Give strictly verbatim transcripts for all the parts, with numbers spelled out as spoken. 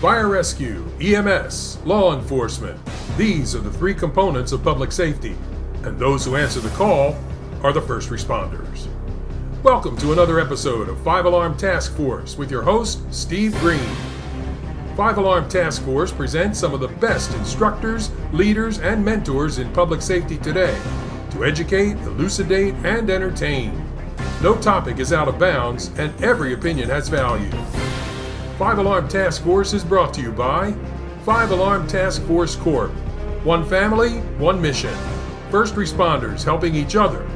Fire rescue, E M S, law enforcement. These are the three components of public safety, and those who answer the call are the first responders. Welcome to another episode of Five Alarm Task Force with your host, Steve Green. Five Alarm Task Force presents some of the best instructors, leaders, and mentors in public safety today to educate, elucidate, and entertain. No topic is out of bounds, and every opinion has value. Five Alarm Task Force is brought to you by Five Alarm Task Force Corp. One family, one mission. First responders helping each other.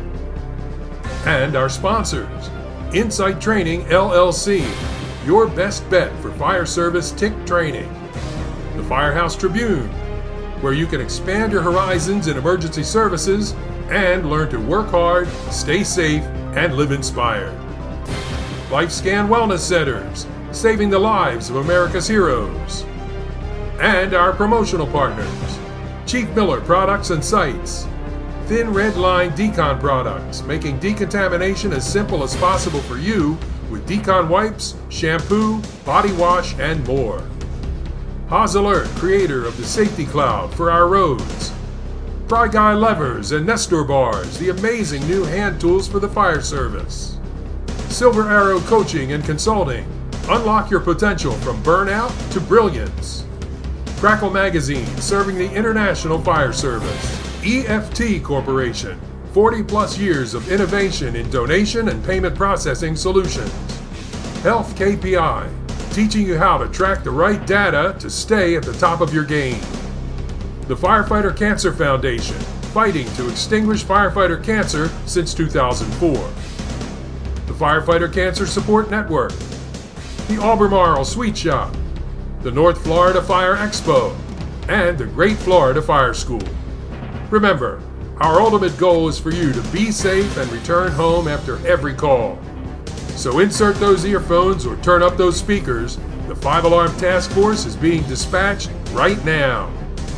And our sponsors, Insight Training L L C, your best bet for fire service T I C training. The Firehouse Tribune, where you can expand your horizons in emergency services and learn to work hard, stay safe, and live inspired. LifeScan Wellness Centers, saving the lives of America's heroes. And our promotional partners, Chief Miller Products and Sites, Thin Red Line Decon products, making decontamination as simple as possible for you with Decon wipes, shampoo, body wash, and more. Haas Alert, creator of the Safety Cloud for our roads. Fry Guy Levers and Nestor Bars, the amazing new hand tools for the fire service. Silver Arrow Coaching and Consulting, unlock your potential from burnout to brilliance. Crackle Magazine, serving the international fire service. E F T Corporation, forty plus years of innovation in donation and payment processing solutions. Health K P I, teaching you how to track the right data to stay at the top of your game. The Firefighter Cancer Foundation, fighting to extinguish firefighter cancer since two thousand four. The Firefighter Cancer Support Network. The Albemarle Sweet Shop. The North Florida Fire Expo. And the Great Florida Fire School. Remember, our ultimate goal is for you to be safe and return home after every call. So insert those earphones or turn up those speakers. The Five Alarm Task Force is being dispatched right now.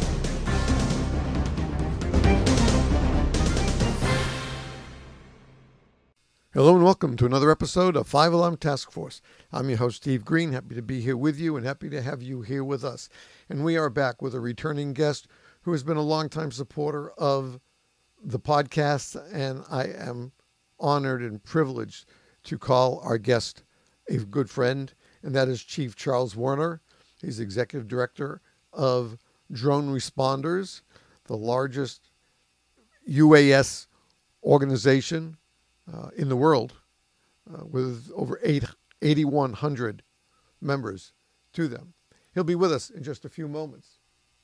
Hello and welcome to another episode of Five Alarm Task Force. I'm your host, Steve Green. Happy to be here with you and happy to have you here with us. And we are back with a returning guest who has been a longtime supporter of the podcast, and I am honored and privileged to call our guest a good friend, and that is Chief Charles Werner. He's Executive Director of Drone Responders, the largest U A S organization uh, in the world, uh, with over eight, eighty-one hundred members to them. He'll be with us in just a few moments.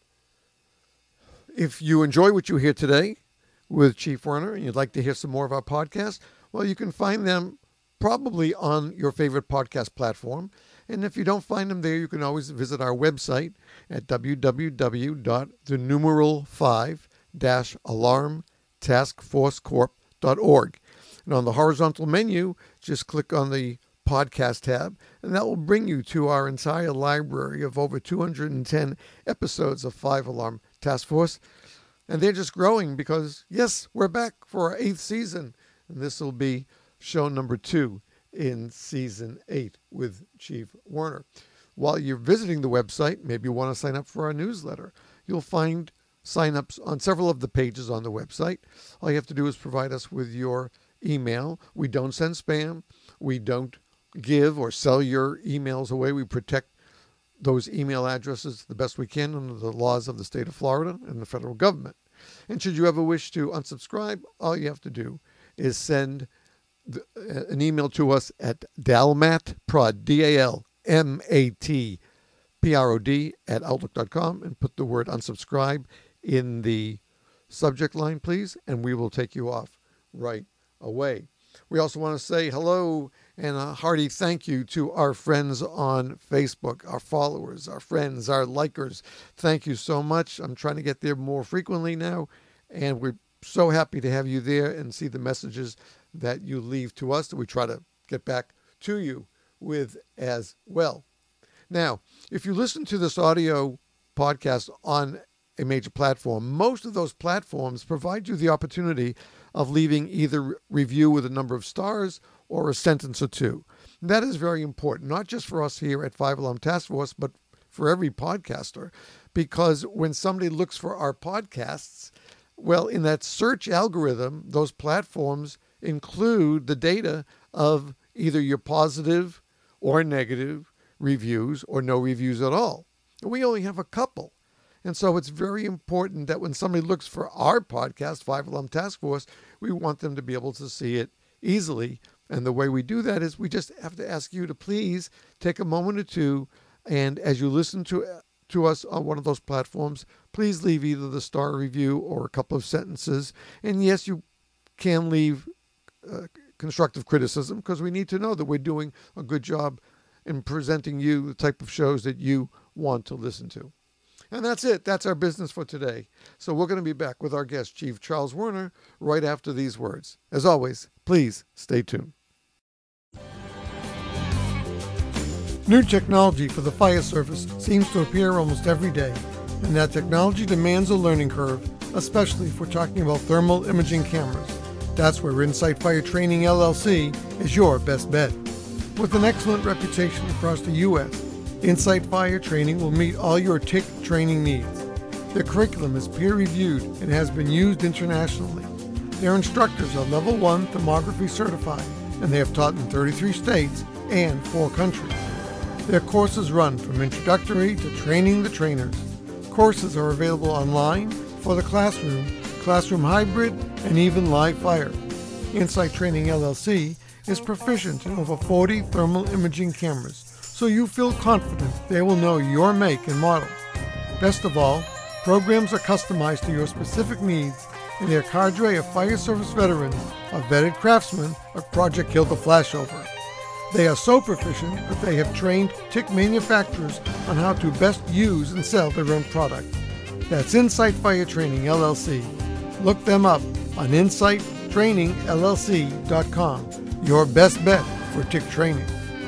If you enjoy what you hear today with Chief Werner and you'd like to hear some more of our podcasts, well, you can find them probably on your favorite podcast platform. And if you don't find them there, you can always visit our website at w w w dot the numeral five dash alarm task force corp dot org. And on the horizontal menu, just click on the podcast tab, and that will bring you to our entire library of over two hundred ten episodes of Five Alarm Task Force. And they're just growing because, yes, we're back for our eighth season. And this will be show number two in season eight with Chief Werner. While you're visiting the website, maybe you want to sign up for our newsletter. You'll find signups on several of the pages on the website. All you have to do is provide us with your email. We don't send spam. We don't give or sell your emails away. We protect those email addresses the best we can under the laws of the state of Florida and the federal government. And should you ever wish to unsubscribe, all you have to do is send the, uh, an email to us at dalmatprod, D A L M A T P R O D, at outlook dot com, and put the word unsubscribe in the subject line, please, and we will take you off right away. We also want to say hello and a hearty thank you to our friends on Facebook, our followers, our friends, our likers. Thank you so much. I'm trying to get there more frequently now, and we're so happy to have you there and see the messages that you leave to us that we try to get back to you with as well. Now, if you listen to this audio podcast on a major platform, most of those platforms provide you the opportunity of leaving either review with a number of stars or a sentence or two. And that is very important, not just for us here at Five Alarm Task Force, but for every podcaster, because when somebody looks for our podcasts, well, in that search algorithm, those platforms include the data of either your positive or negative reviews or no reviews at all. And we only have a couple. And so it's very important that when somebody looks for our podcast, Five Alarm Task Force, we want them to be able to see it easily. And the way we do that is we just have to ask you to please take a moment or two, and as you listen to to us on one of those platforms, please leave either the star review or a couple of sentences. And yes, you can leave uh, constructive criticism, because we need to know that we're doing a good job in presenting you the type of shows that you want to listen to. And that's it. That's our business for today. So we're going to be back with our guest, Chief Charles Werner, right after these words. As always, please stay tuned. New technology for the fire service seems to appear almost every day, and that technology demands a learning curve, especially if we're talking about thermal imaging cameras. That's where Insight Fire Training L L C is your best bet. With an excellent reputation across the U S, Insight Fire Training will meet all your T I C training needs. Their curriculum is peer-reviewed and has been used internationally. Their instructors are level one thermography certified, and they have taught in thirty-three states and four countries. Their courses run from introductory to training the trainers. Courses are available online, for the classroom, classroom hybrid, and even live fire. Insight Training L L C is proficient in over forty thermal imaging cameras, so you feel confident they will know your make and model. Best of all, programs are customized to your specific needs, and their cadre of fire service veterans are vetted craftsmen of Project Kill the Flashover. They are so proficient that they have trained T I C manufacturers on how to best use and sell their own product. That's Insight Fire Training L L C. Look them up on insight training L L C dot com. Your best bet for T I C training.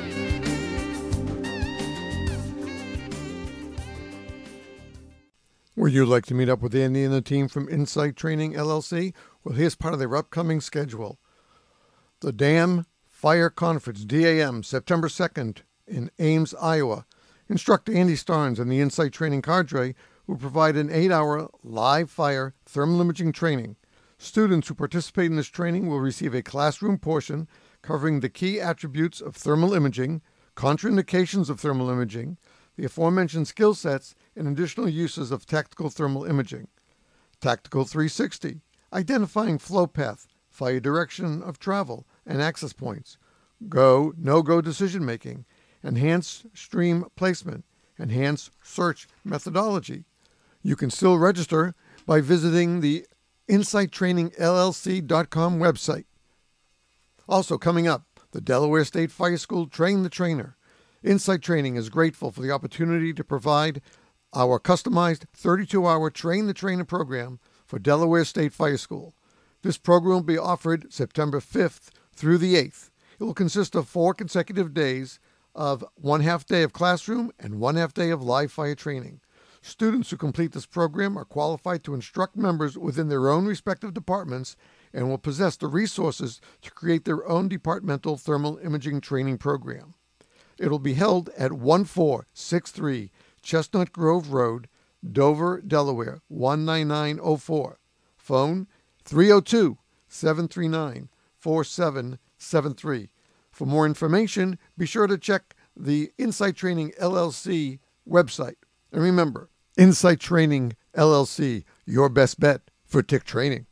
Would you like to meet up with Andy and the team from Insight Training L L C? Well, here's part of their upcoming schedule. The DAM Fire Conference, D A M, September second in Ames, Iowa. Instructor Andy Starnes and the Insight Training cadre will provide an eight-hour live fire thermal imaging training. Students who participate in this training will receive a classroom portion covering the key attributes of thermal imaging, contraindications of thermal imaging, the aforementioned skill sets, and additional uses of tactical thermal imaging. Tactical three sixty, identifying flow path, fire direction of travel, and access points. Go, no-go decision-making, enhanced stream placement, enhanced search methodology. You can still register by visiting the insight training L L C dot com website. Also coming up, the Delaware State Fire School Train the Trainer. Insight Training is grateful for the opportunity to provide our customized thirty-two hour Train the Trainer program for Delaware State Fire School. This program will be offered September fifth through the eighth. It will consist of four consecutive days of one half day of classroom and one half day of live fire training. Students who complete this program are qualified to instruct members within their own respective departments and will possess the resources to create their own departmental thermal imaging training program. It will be held at one four six three Chestnut Grove Road, Dover, Delaware, one nine nine oh four. Phone three oh two, seven three nine, four seven seven three. For more information, be sure to check the Insight Training L L C website. And remember, Insight Training L L C, your best bet for T I C training.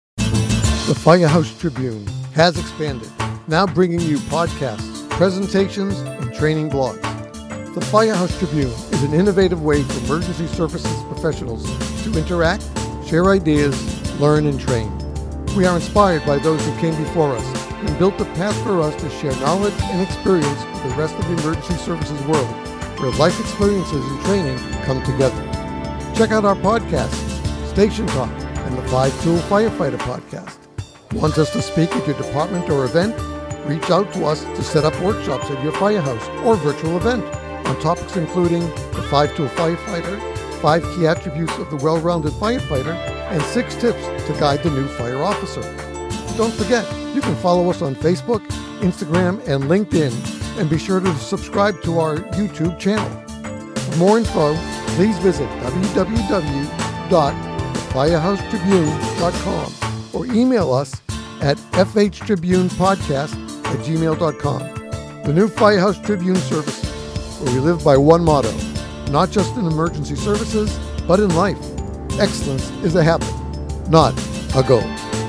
The Firehouse Tribune has expanded, now bringing you podcasts, presentations, and training blogs. The Firehouse Tribune is an innovative way for emergency services professionals to interact, share ideas, learn, and train. We are inspired by those who came before us and built a path for us to share knowledge and experience with the rest of the emergency services world, where life experiences and training come together. Check out our podcasts, Station Talk, and the Five Tool Firefighter podcast. Want us to speak at your department or event? Reach out to us to set up workshops at your firehouse or virtual event on topics including the Five Tool Firefighter, five key attributes of the well-rounded firefighter, and six tips to guide the new fire officer. Don't forget, you can follow us on Facebook, Instagram, and LinkedIn, and be sure to subscribe to our YouTube channel. more info, please visit w w w dot firehouse tribune dot com or email us at f h tribune podcast at gmail dot com. The new Firehouse Tribune service, where we live by one motto, not just in emergency services, but in life. Excellence is a habit, not a goal.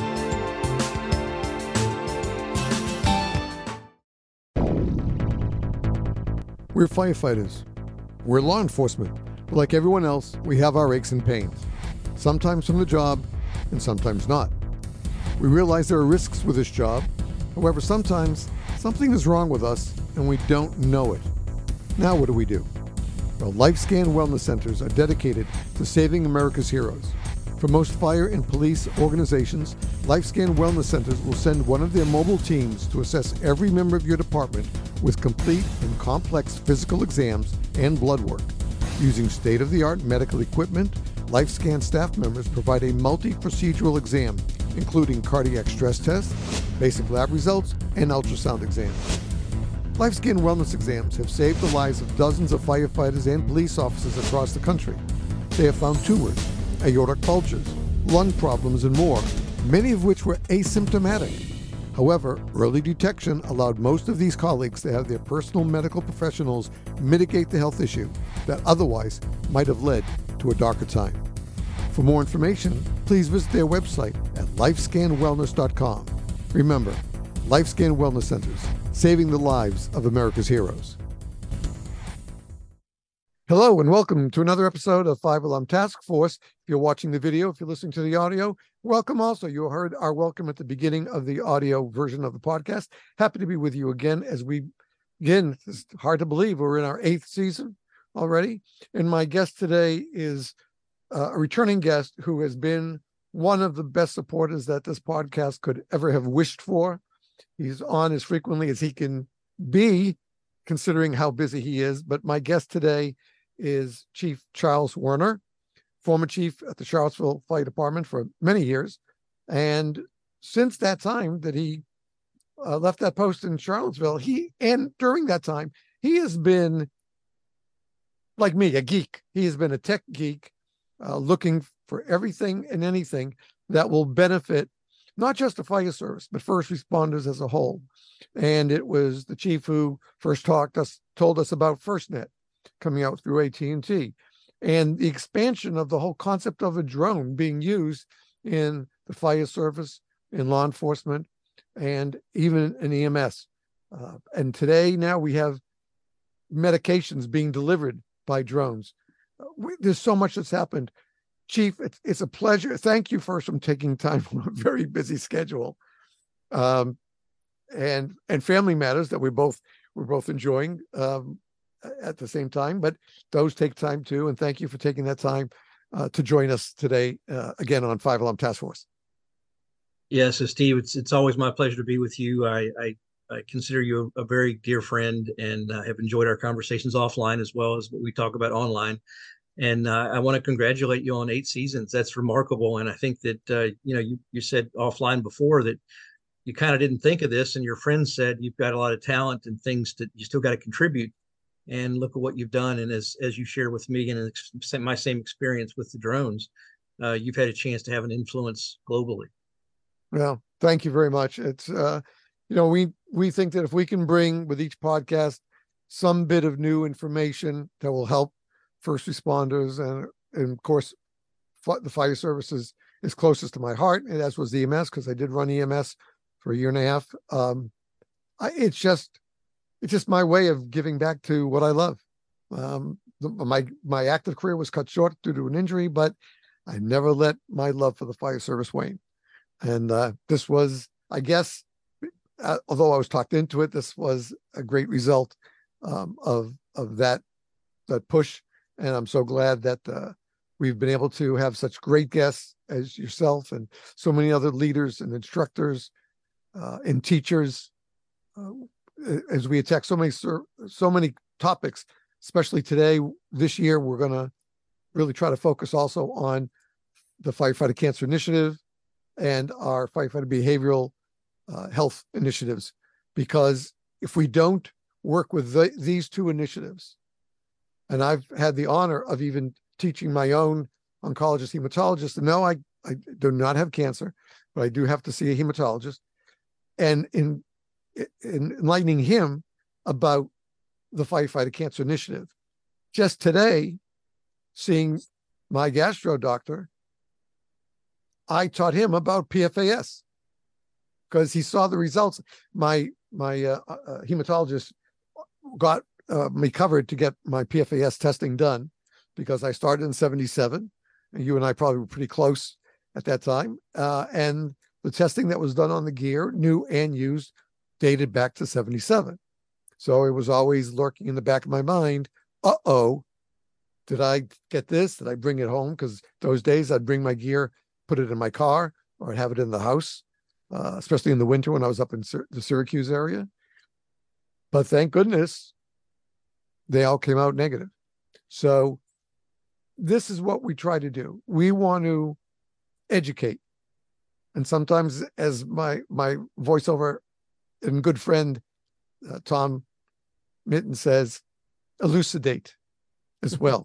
We're firefighters. We're law enforcement. But like everyone else, we have our aches and pains. Sometimes from the job, and sometimes not. We realize there are risks with this job. However, sometimes something is wrong with us and we don't know it. Now what do we do? Well, LifeScan Wellness Centers are dedicated to saving America's heroes. For most fire and police organizations, LifeScan Wellness Centers will send one of their mobile teams to assess every member of your department with complete and complex physical exams and blood work. Using state-of-the-art medical equipment, LifeScan staff members provide a multi-procedural exam, including cardiac stress tests, basic lab results, and ultrasound exams. LifeScan wellness exams have saved the lives of dozens of firefighters and police officers across the country. They have found tumors, aortic bulges, lung problems, and more, many of which were asymptomatic. However, early detection allowed most of these colleagues to have their personal medical professionals mitigate the health issue that otherwise might have led to a darker time. For more information, please visit their website at lifescan wellness dot com. Remember, LifeScan Wellness Centers, saving the lives of America's heroes. Hello and welcome to another episode of Five Alarm Task Force. If you're watching the video, if you're listening to the audio, welcome also. You heard our welcome at the beginning of the audio version of the podcast. Happy to be with you again as we begin. It's hard to believe we're in our eighth season already. And my guest today is uh, a returning guest who has been one of the best supporters that this podcast could ever have wished for. He's on as frequently as he can be, considering how busy he is. But my guest today is Chief Charles Werner, former chief at the Charlottesville Fire Department for many years. And since that time that he uh, left that post in Charlottesville, he, and during that time, he has been, like me, a geek. He has been a tech geek, uh, looking for everything and anything that will benefit not just the fire service, but first responders as a whole. And it was the chief who first talked us, told us about FirstNet coming out through A T and T, and the expansion of the whole concept of a drone being used in the fire service, in law enforcement, and even in E M S. Uh, and today, now we have medications being delivered by drones. Uh, we, there's so much that's happened. Chief, it's, it's a pleasure. Thank you first for taking time from a very busy schedule, um, and and family matters that we both we're both enjoying um, at the same time. But those take time too. And thank you for taking that time uh, to join us today uh, again on Five Alarm Task Force. Yes, so Steve, it's it's always my pleasure to be with you. I I, I consider you a, a very dear friend, and uh, have enjoyed our conversations offline as well as what we talk about online. And uh, I want to congratulate you on eight seasons. That's remarkable. And I think that, uh, you know, you, you said offline before that you kind of didn't think of this, and your friends said you've got a lot of talent and things that you still got to contribute. And look at what you've done. And as, as you share with me, and my same experience with the drones, uh, you've had a chance to have an influence globally. Well, thank you very much. It's, uh, you know, we, we think that if we can bring with each podcast some bit of new information that will help first responders, and, and of course, f- the fire services is closest to my heart, and as was the E M S, because I did run E M S for a year and a half. Um, I, it's just, it's just my way of giving back to what I love. Um, the, my my active career was cut short due to an injury, but I never let my love for the fire service wane. And uh, this was, I guess, uh, although I was talked into it, this was a great result um, of of that that push. And I'm so glad that uh, we've been able to have such great guests as yourself and so many other leaders and instructors uh, and teachers uh, as we attack so many so many topics, especially today. This year, we're going to really try to focus also on the Firefighter Cancer Initiative and our firefighter behavioral uh, health initiatives, because if we don't work with the, these two initiatives, And I've had the honor of even teaching my own oncologist, hematologist. And no, I, I do not have cancer, but I do have to see a hematologist. And in, in enlightening him about the Firefighter Cancer Initiative. Just today, seeing my gastro doctor, I taught him about P F A S because he saw the results. My my uh, uh, hematologist got uh, me covered to get my P F A S testing done because I started in seventy-seven, and you and I probably were pretty close at that time. Uh, and the testing that was done on the gear, new and used, dated back to seventy-seven. So it was always lurking in the back of my mind, uh-oh, did I get this? Did I bring it home? Because those days I'd bring my gear, put it in my car, or I'd have it in the house, uh, especially in the winter when I was up in Sy- the Syracuse area. But thank goodness they all came out negative. So this is what we try to do. We want to educate. And sometimes, as my my voiceover and good friend uh, Tom Mitten says, elucidate as well.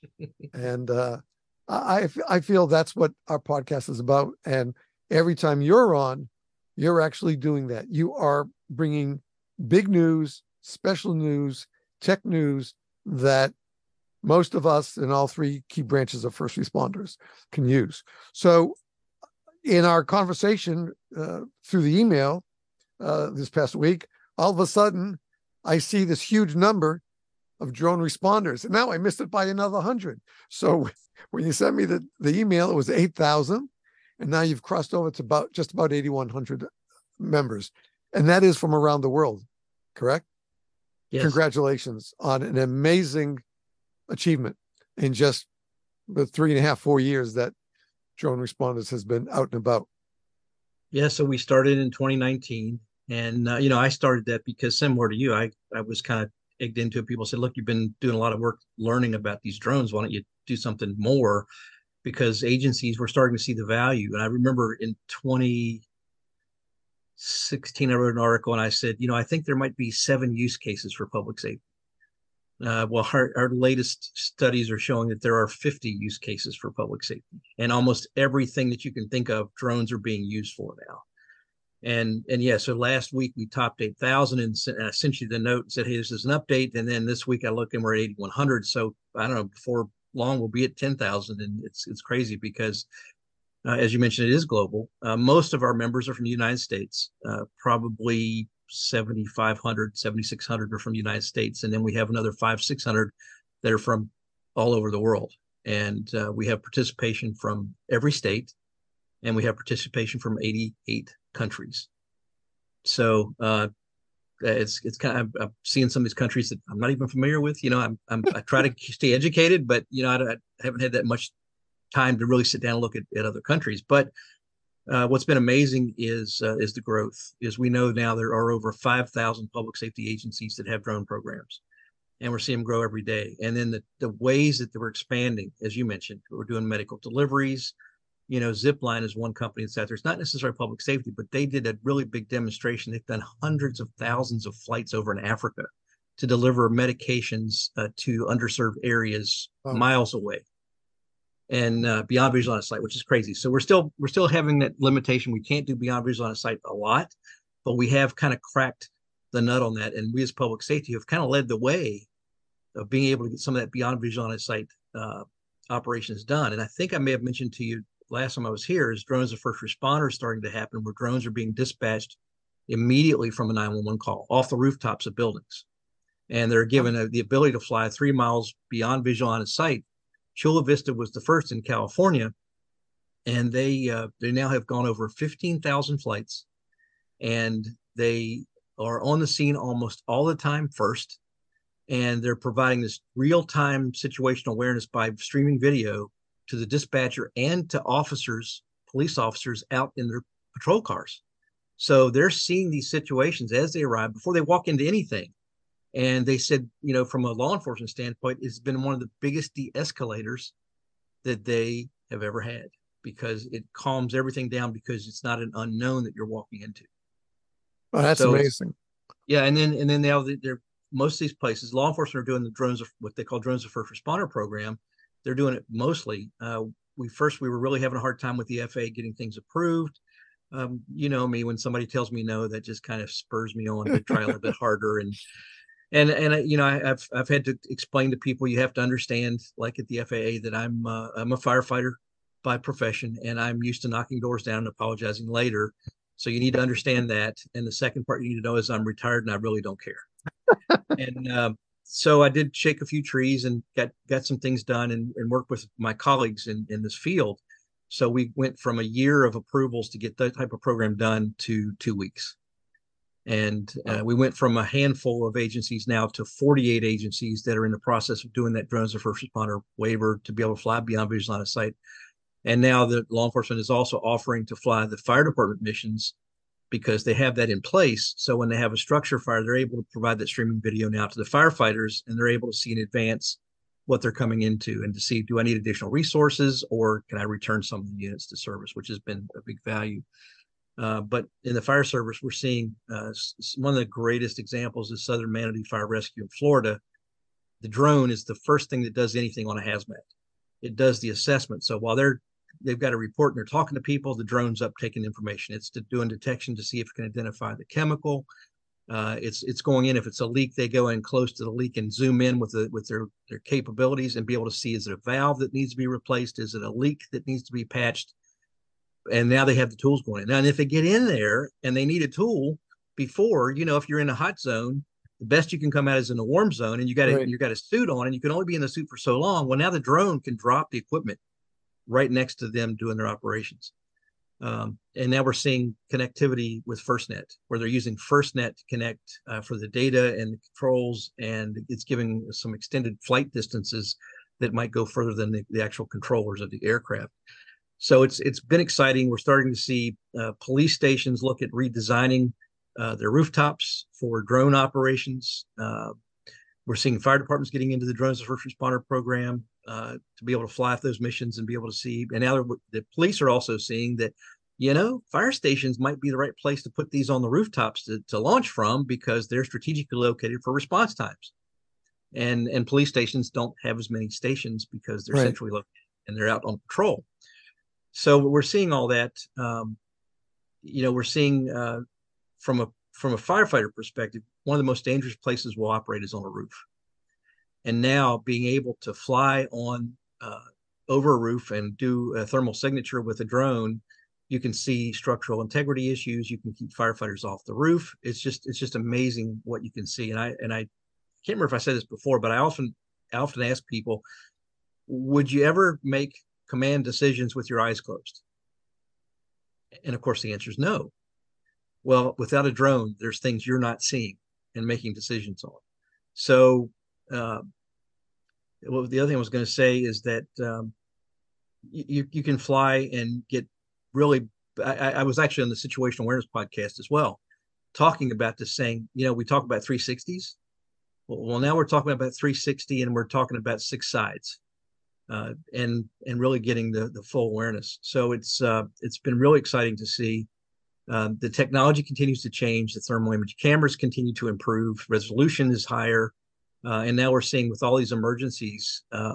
And uh, I, I feel that's what our podcast is about. And every time you're on, you're actually doing that. You are bringing big news, special news, tech news that most of us in all three key branches of first responders can use. So in our conversation uh, through the email uh, this past week, all of a sudden I see this huge number of drone responders. And now I missed it by another hundred. So when you sent me the, the email, it was eight thousand. And now you've crossed over to about just about eighty-one hundred members. And that is from around the world, correct? Yes. Congratulations on an amazing achievement in just the three and a half, four years that Drone Responders has been out and about. Yeah, so we started in twenty nineteen. And, uh, you know, I started that because similar to you, I, I was kind of egged into it. People said, look, you've been doing a lot of work learning about these drones. Why don't you do something more? Because agencies were starting to see the value. And I remember in twenty sixteen, I wrote an article and I said, you know, I think there might be seven use cases for public safety. Uh, well, our, our latest studies are showing that there are fifty use cases for public safety, and almost everything that you can think of, drones are being used for now. And and yeah, so last week we topped eight thousand, and, and I sent you the note and said, hey, this is an update. And then this week I look and we're at eighty-one hundred. So I don't know, before long we'll be at ten thousand, and it's it's crazy because, uh, as you mentioned, it is global. Uh, most of our members are from the United States, uh, probably seventy-five hundred, seventy-six hundred are from the United States. And then we have another five, six hundred that are from all over the world. And uh, we have participation from every state, and we have participation from eighty-eight countries. So uh, it's it's kind of, I'm seeing some of these countries that I'm not even familiar with. You know, I'm, I'm I try to stay educated, but you know, I, I haven't had that much time to really sit down and look at, at other countries. But uh, what's been amazing is uh, is the growth. Is we know now there are over five thousand public safety agencies that have drone programs, and we're seeing them grow every day. And then the the ways that we're expanding, as you mentioned, we're doing medical deliveries. You know, Zipline is one company that's out there. It's not necessarily public safety, but they did a really big demonstration. They've done hundreds of thousands of flights over in Africa to deliver medications uh, to underserved areas wow. miles away, and uh, beyond visual line of sight, which is crazy. So we're still we're still having that limitation. We can't do beyond visual line of sight a lot, but we have kind of cracked the nut on that. And we as public safety have kind of led the way of being able to get some of that beyond visual line of sight uh, operations done. And I think I may have mentioned to you last time I was here is drones of first responders starting to happen, where drones are being dispatched immediately from a nine one one call off the rooftops of buildings. And they're given a, the ability to fly three miles beyond visual line of sight. Chula Vista was the first in California, and they uh, they now have gone over fifteen thousand flights, and they are on the scene almost all the time first, and they're providing this real-time situational awareness by streaming video to the dispatcher and to officers, police officers out in their patrol cars. So they're seeing these situations as they arrive before they walk into anything. And they said, you know, from a law enforcement standpoint, it's been one of the biggest de-escalators that they have ever had, because it calms everything down, because it's not an unknown that you're walking into. Oh, that's so amazing. Yeah. And then, and then now they're, most of these places, law enforcement are doing the drones, of what they call drones of first responder program. They're doing it mostly. Uh, we first we were really having a hard time with the F A A getting things approved. Um, you know me, when somebody tells me no, that just kind of spurs me on to try a little bit harder. And and and uh, you know, I, I've I've had to explain to people, you have to understand, like at the F A A, that I'm uh, I'm a firefighter by profession, and I'm used to knocking doors down and apologizing later. So you need to understand that. And the second part you need to know is I'm retired and I really don't care. and uh, so I did shake a few trees and got got some things done, and, and worked with my colleagues in in this field. So we went from a year of approvals to get that type of program done to two weeks. And uh, we went from a handful of agencies now to forty-eight agencies that are in the process of doing that drones of first responder waiver to be able to fly beyond visual line of sight. And now the law enforcement is also offering to fly the fire department missions, because they have that in place. So when they have a structure fire, they're able to provide that streaming video now to the firefighters, and they're able to see in advance what they're coming into, and to see, do I need additional resources, or can I return some of the units to service, which has been a big value. Uh, but in the fire service, we're seeing uh, one of the greatest examples is Southern Manatee Fire Rescue in Florida. The drone is the first thing that does anything on a hazmat. It does the assessment. So while they're they've got a report and they're talking to people, the drone's up taking information. It's doing detection to see if it can identify the chemical. Uh, it's it's going in. If it's a leak, they go in close to the leak and zoom in with the, with their their capabilities, and be able to see, is it a valve that needs to be replaced? Is it a leak that needs to be patched? And now they have the tools going in. Now, and if they get in there and they need a tool before, you know, if you're in a hot zone, the best you can come out is in a warm zone, and you got right. you got a suit on, and you can only be in the suit for so long. Well, now the drone can drop the equipment right next to them doing their operations. Um, and now we're seeing connectivity with FirstNet, where they're using FirstNet to connect uh, for the data and the controls, and it's giving some extended flight distances that might go further than the, the actual controllers of the aircraft. So it's it's been exciting. We're starting to see uh, police stations look at redesigning uh, their rooftops for drone operations. Uh, we're seeing fire departments getting into the drones of first responder program uh, to be able to fly those missions and be able to see. And now the police are also seeing that, you know, fire stations might be the right place to put these on the rooftops to, to launch from, because they're strategically located for response times. And and police stations don't have as many stations because they're right. centrally located and they're out on patrol. So we're seeing all that. Um, you know, we're seeing uh, from a from a firefighter perspective, one of the most dangerous places we'll operate is on a roof. And now being able to fly on uh, over a roof and do a thermal signature with a drone, you can see structural integrity issues. You can keep firefighters off the roof. It's just it's just amazing what you can see. And I and I can't remember if I said this before, but I often I often ask people, would you ever make command decisions with your eyes closed? And of course the answer is no. Well, without a drone, there's things you're not seeing and making decisions on. So uh, well, the other thing I was going to say is that um, you, you can fly and get really, I, I was actually on the situational awareness podcast as well, talking about this, saying, you know, we talk about three sixties. Well, well now we're talking about three sixty, and we're talking about six sides. Uh, and and really getting the the full awareness. So it's uh, it's been really exciting to see. Uh, the technology continues to change. The thermal image cameras continue to improve. Resolution is higher, uh, and now we're seeing with all these emergencies, uh,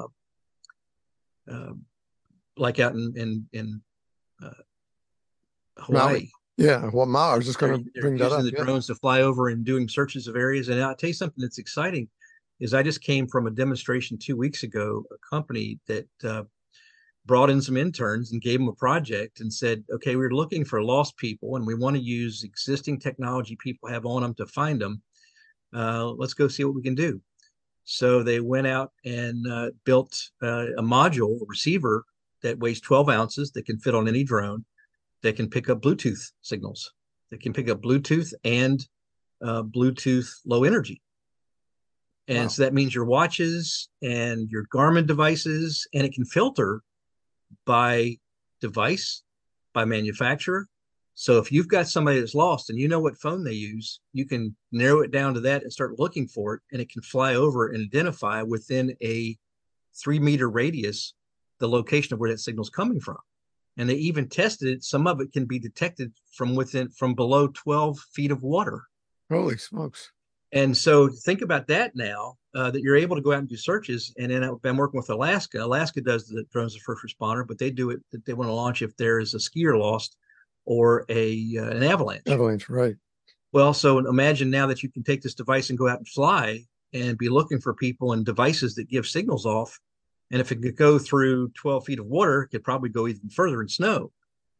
uh, like out in in, in uh, Hawaii. Maui. Yeah, well, Maui. I was just going to bring that up. Using the yeah. drones to fly over and doing searches of areas. And I'll tell you something that's exciting. Is I just came from a demonstration two weeks ago, a company that uh, brought in some interns and gave them a project and said, okay, we're looking for lost people and we want to use existing technology people have on them to find them. Uh, let's go see what we can do. So they went out and uh, built uh, a module, a receiver that weighs twelve ounces that can fit on any drone, that can pick up Bluetooth signals, that can pick up Bluetooth and uh, Bluetooth low energy. And wow. So that means your watches and your Garmin devices, and it can filter by device, by manufacturer. So if you've got somebody that's lost and you know what phone they use, you can narrow it down to that and start looking for it, and it can fly over and identify within a three meter radius the location of where that signal is coming from. And they even tested it. Some of it can be detected from within, from below twelve feet of water. Holy smokes. And so think about that now, uh, that you're able to go out and do searches. And then I've been working with Alaska. Alaska does the drones as first responder, but they do it, they want to launch if there is a skier lost or a uh, an avalanche. Avalanche, right. Well, so imagine now that you can take this device and go out and fly and be looking for people and devices that give signals off. And if it could go through twelve feet of water, it could probably go even further in snow.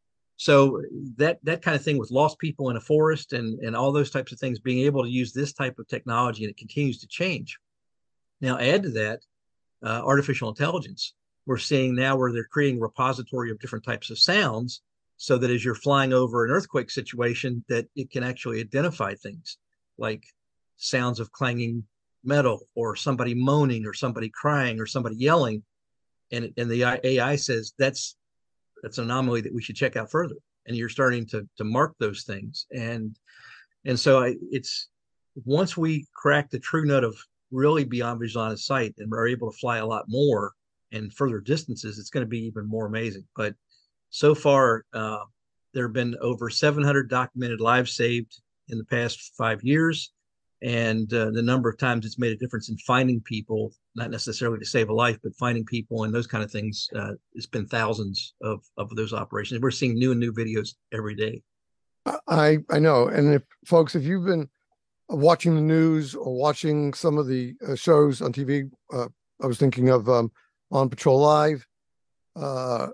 So that that kind of thing with lost people in a forest and and all those types of things, being able to use this type of technology, and it continues to change. Now add to that uh, artificial intelligence. We're seeing now where they're creating a repository of different types of sounds, so that as you're flying over an earthquake situation, that it can actually identify things like sounds of clanging metal, or somebody moaning, or somebody crying, or somebody yelling, and and the A I says that's that's an anomaly that we should check out further. And you're starting to to mark those things. And and so I, it's once we crack the true nut of really beyond visual line of sight and are able to fly a lot more and further distances, it's going to be even more amazing. But so far, uh, there have been over seven hundred documented lives saved in the past five years. And uh, the number of times it's made a difference in finding people, not necessarily to save a life, but finding people and those kind of things, uh, it's been thousands of, of those operations. We're seeing new and new videos every day. I, I know. And if folks, if you've been watching the news or watching some of the uh, shows on T V, uh, I was thinking of um, On Patrol Live, uh,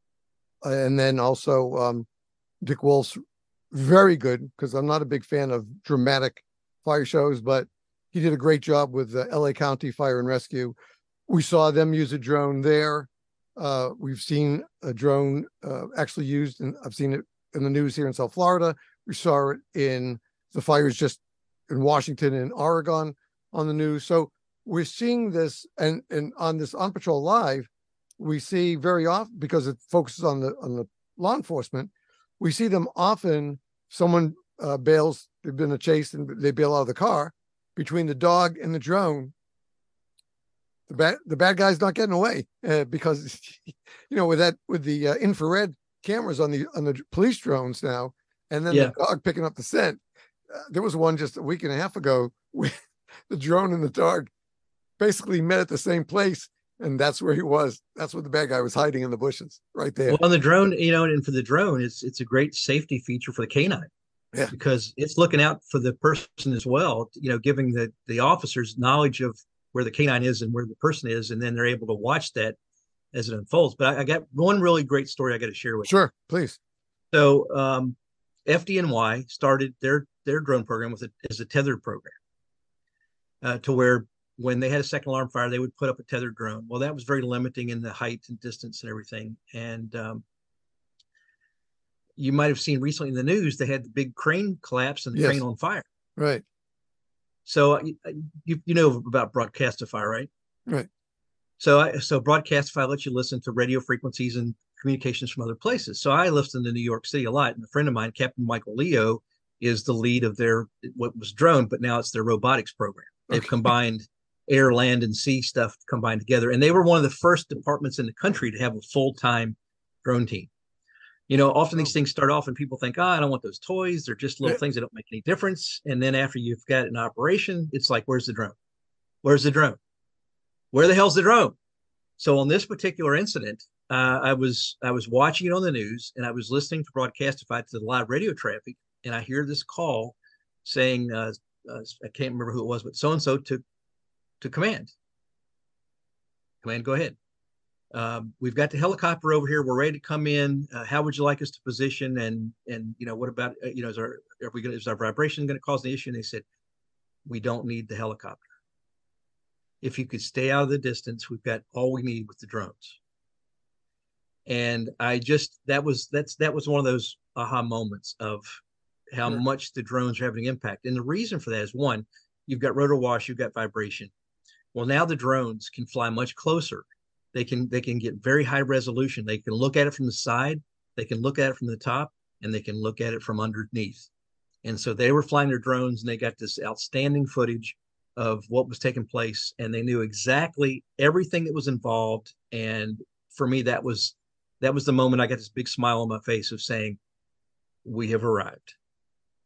and then also um, Dick Wolf's very good, because I'm not a big fan of dramatic fire shows, but he did a great job with the L A County Fire and Rescue. We saw them use a drone there. Uh, we've seen a drone uh, actually used, and I've seen it in the news here in South Florida. We saw it in the fires just in Washington and Oregon on the news. So we're seeing this, and and on this On Patrol Live, we see very often, because it focuses on the on the law enforcement, we see them often. Someone uh, bails, they've been a chase, and they bail out of the car. Between the dog and the drone, the bad the bad guy's not getting away, uh, because you know, with that with the uh, infrared cameras on the on the police drones now, and then Yeah. the dog picking up the scent. Uh, there was one just a week and a half ago where the drone and the dog basically met at the same place, and that's where he was. That's where the bad guy was hiding, in the bushes, right there. Well, on the drone, you know, and for the drone, it's it's a great safety feature for the canine. Yeah. Because it's looking out for the person as well, you know, giving the the officers knowledge of where the canine is and where the person is, and then they're able to watch that as it unfolds. But I, I got one really great story I got to share with you. Sure, please. So um, F D N Y started their their drone program with a, as a tethered program, uh, to where when they had a second alarm fire, they would put up a tethered drone. Well, that was very limiting in the height and distance and everything. And um, you might have seen recently in the news, they had the big crane collapse and the Yes. crane on fire. Right. So you you know about Broadcastify, right? Right. So I, so Broadcastify lets you listen to radio frequencies and communications from other places. So I listen to New York City a lot, and a friend of mine, Captain Michael Leo, is the lead of their what was drone, but now it's their robotics program. They've Okay. combined air, land, and sea stuff combined together, and they were one of the first departments in the country to have a full-time drone team. You know, often these things start off and people think, oh, I don't want those toys. They're just little Yeah. things that don't make any difference. And then after you've got an operation, it's like, where's the drone? Where's the drone? Where the hell's the drone? So on this particular incident, uh, I was I was watching it on the news, and I was listening to Broadcastify to the live radio traffic, and I hear this call saying, uh, uh, I can't remember who it was, but so-and-so to, to command. Command, go ahead. Um, we've got the helicopter over here. We're ready to come in. Uh, how would you like us to position? And and you know, what about uh, you know, is our are we going is our vibration going to cause the issue? And they said, we don't need the helicopter. If you could stay out of the distance, we've got all we need with the drones. And I just that was that's that was one of those aha moments of how Sure. much the drones are having an impact. And the reason for that is, one, you've got rotor wash, you've got vibration. Well, now the drones can fly much closer. They can they can get very high resolution. They can look at it from the side, they can look at it from the top, and they can look at it from underneath. And so they were flying their drones, and they got this outstanding footage of what was taking place, and they knew exactly everything that was involved. And for me, that was that was the moment I got this big smile on my face of saying, we have arrived.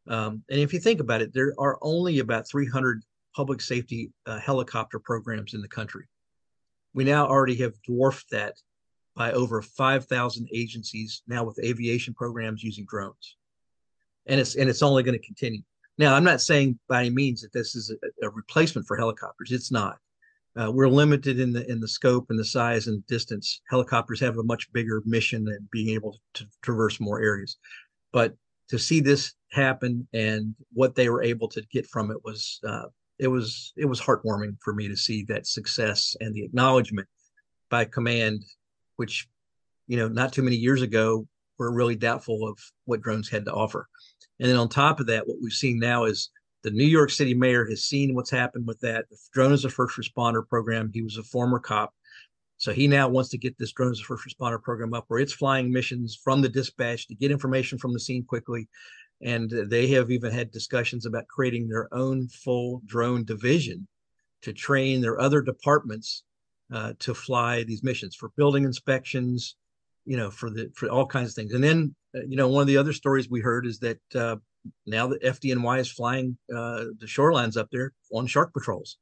Um, and if you think about it, there are only about three hundred public safety uh, helicopter programs in the country. We now already have dwarfed that by over five thousand agencies now with aviation programs using drones. And it's and it's only going to continue. Now, I'm not saying by any means that this is a, a replacement for helicopters. It's not. Uh, we're limited in the in the scope and the size and distance. Helicopters have a much bigger mission than being able to traverse more areas. But to see this happen and what they were able to get from it was uh, it was it was heartwarming for me to see that success and the acknowledgement by command, which, you know, not too many years ago were really doubtful of what drones had to offer. And then on top of that, what we've seen now is the New York City mayor has seen what's happened with that. The drone is a first responder program. He was a former cop. So he now wants to get this drone as a first responder program up where it's flying missions from the dispatch to get information from the scene quickly. And they have even had discussions about creating their own full drone division to train their other departments uh, to fly these missions for building inspections, you know, for the for all kinds of things. And then, uh, you know, one of the other stories we heard is that uh, now that F D N Y is flying uh, the shorelines up there on shark patrols.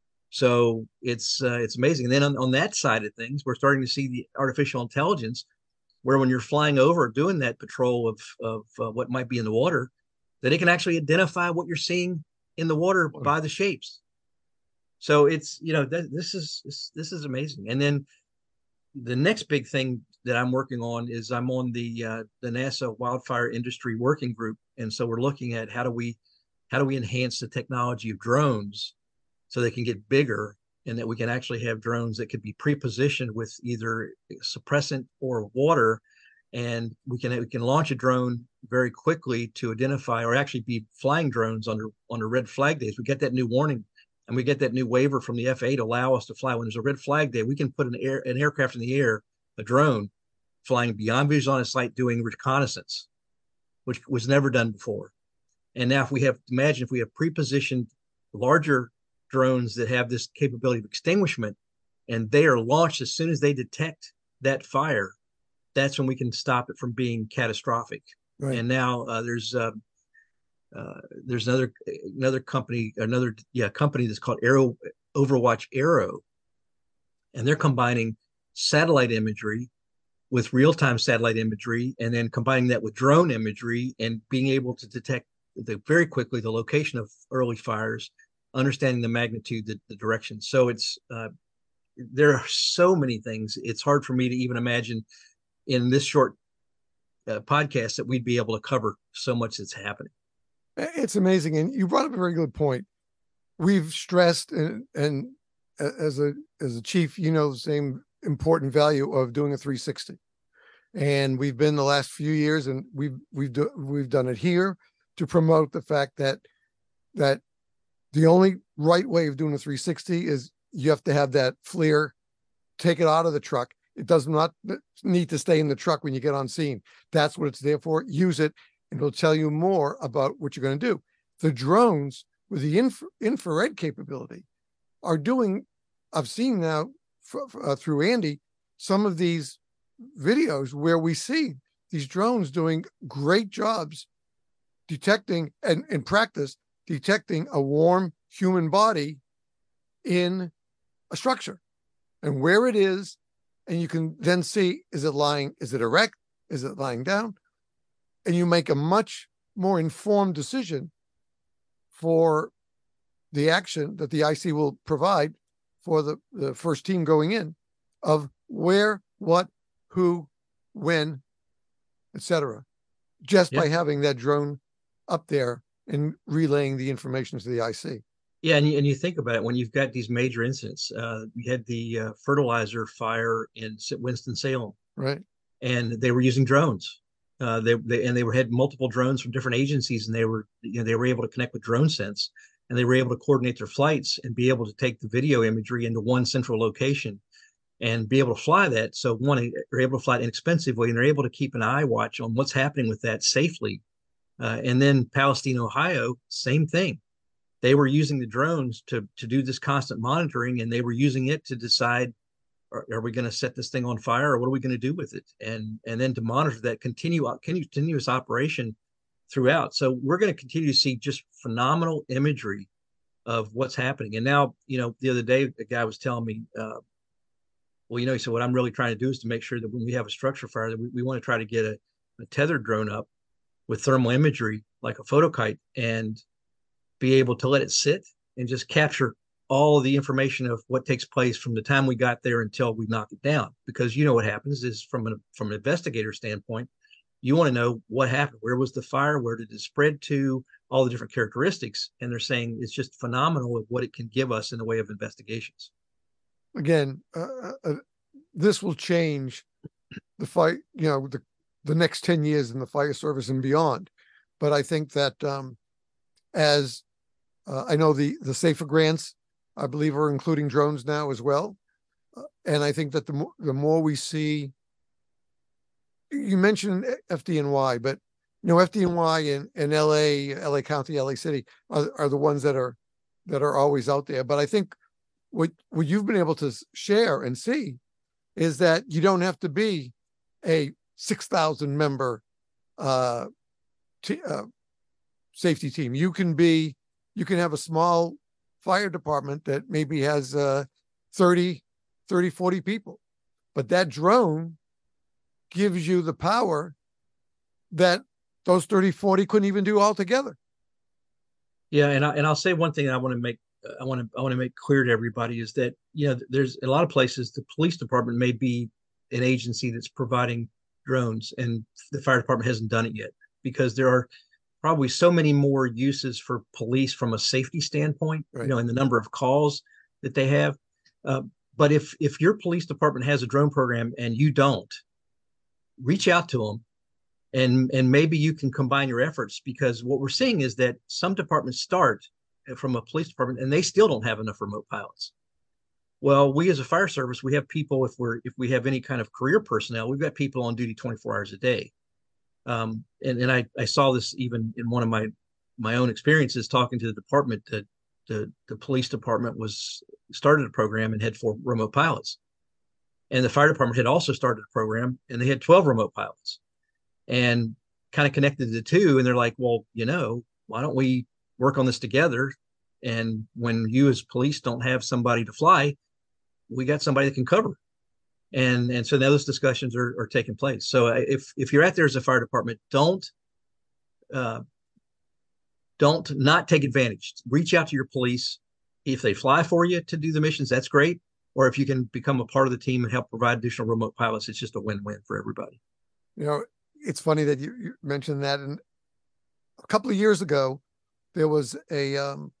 So it's uh, it's amazing. And then on, on that side of things, we're starting to see the artificial intelligence, where when you're flying over doing that patrol of of uh, what might be in the water, that it can actually identify what you're seeing in the water by the shapes. So it's, you know, th- this is this, this is amazing. And then the next big thing that I'm working on is I'm on the uh, the NASA Wildfire Industry Working Group, and so we're looking at how do we how do we enhance the technology of drones so they can get bigger, and that we can actually have drones that could be pre-positioned with either suppressant or water, and we can we can launch a drone very quickly to identify, or actually be flying drones under under red flag days. We get that new warning, and we get that new waiver from the F A A to allow us to fly when there's a red flag day. We can put an air an aircraft in the air, a drone, flying beyond visual line of sight, doing reconnaissance, which was never done before. And now, if we have, imagine if we have pre-positioned larger drones that have this capability of extinguishment, and they are launched as soon as they detect that fire, that's when we can stop it from being catastrophic. Right. And now uh, there's uh, uh, there's another another company, another yeah company that's called Aero Overwatch Aero, and they're combining satellite imagery with real-time satellite imagery, and then combining that with drone imagery and being able to detect the, very quickly the location of early fires, understanding the magnitude, the, the direction. So it's uh, there are so many things. It's hard for me to even imagine in this short uh, podcast that we'd be able to cover so much that's happening. It's amazing. And you brought up a very good point. We've stressed, and, and as a as a chief, you know, the same important value of doing a three sixty. And we've been the last few years, and we've we've do, we've done it here to promote the fact that that the only right way of doing a three sixty is you have to have that FLIR, take it out of the truck. It does not need to stay in the truck when you get on scene. That's what it's there for. Use it, and it'll tell you more about what you're going to do. The drones with the infra- infrared capability are doing, I've seen now f- uh, through Andy, some of these videos where we see these drones doing great jobs detecting, and in practice, detecting a warm human body in a structure and where it is. And you can then see, is it lying, is it erect? Is it lying down? And you make a much more informed decision for the action that the I C will provide for the, the first team going in, of where, what, who, when, et cetera, just yep. by having that drone up there and relaying the information to the I C. Yeah, and you, and you think about it, when you've got these major incidents, uh, we had the uh, fertilizer fire in Winston-Salem, right? And they were using drones. Uh, they, they and they were had multiple drones from different agencies, and they were you know they were able to connect with DroneSense, and they were able to coordinate their flights and be able to take the video imagery into one central location and be able to fly that. So one, they're able to fly it inexpensively, and they're able to keep an eye watch on what's happening with that safely. Uh, and then Palestine, Ohio, same thing. They were using the drones to to do this constant monitoring, and they were using it to decide, are, are we going to set this thing on fire, or what are we going to do with it? And and then to monitor that continue continuous operation throughout. So we're going to continue to see just phenomenal imagery of what's happening. And now, you know, the other day, a guy was telling me, uh, well, you know, he said, what I'm really trying to do is to make sure that when we have a structure fire, that we, we want to try to get a, a tethered drone up with thermal imagery, like a photokite, and be able to let it sit and just capture all of the information of what takes place from the time we got there until we knock it down. Because you know what happens is from an, from an investigator standpoint, you want to know what happened. Where was the fire? Where did it spread to? All the different characteristics. And they're saying it's just phenomenal of what it can give us in the way of investigations. Again, uh, uh, this will change the fight, you know, the, the next ten years in the fire service and beyond. But I think that um, as uh, I know the, the SAFER grants, I believe, are including drones now as well. Uh, and I think that the, mo- the more we see, you mentioned F D N Y, but you know, F D N Y and, and L A, L A County, L A City are, are the ones that are that are always out there. But I think what what you've been able to share and see is that you don't have to be a six thousand member uh, t- uh, safety team. You can be, you can have a small fire department that maybe has uh, thirty, thirty, forty people, but that drone gives you the power that those thirty, forty couldn't even do all together. Yeah, and I, and I'll say one thing I want to make I want to I want to make clear to everybody is that, you know, there's a lot of places the police department may be an agency that's providing drones, and the fire department hasn't done it yet, because there are probably so many more uses for police from a safety standpoint, right, you know, in the number of calls that they have. Uh, but if if your police department has a drone program and you don't, reach out to them. And, and maybe you can combine your efforts, because what we're seeing is that some departments start from a police department and they still don't have enough remote pilots. Well, we as a fire service, we have people, if we're if we have any kind of career personnel, we've got people on duty twenty-four hours a day. Um, and and I, I saw this even in one of my my own experiences talking to the department. That the, the police department was started a program and had four remote pilots. And the fire department had also started a program and they had twelve remote pilots. And kind of connected the two, and they're like, well, you know, why don't we work on this together? And when you as police don't have somebody to fly, we got somebody that can cover. And and so now those discussions are, are taking place. So if if you're out there as a fire department, don't uh, don't not take advantage. Reach out to your police. If they fly for you to do the missions, that's great. Or if you can become a part of the team and help provide additional remote pilots, it's just a win-win for everybody. You know, it's funny that you, you mentioned that. And a couple of years ago, there was a um,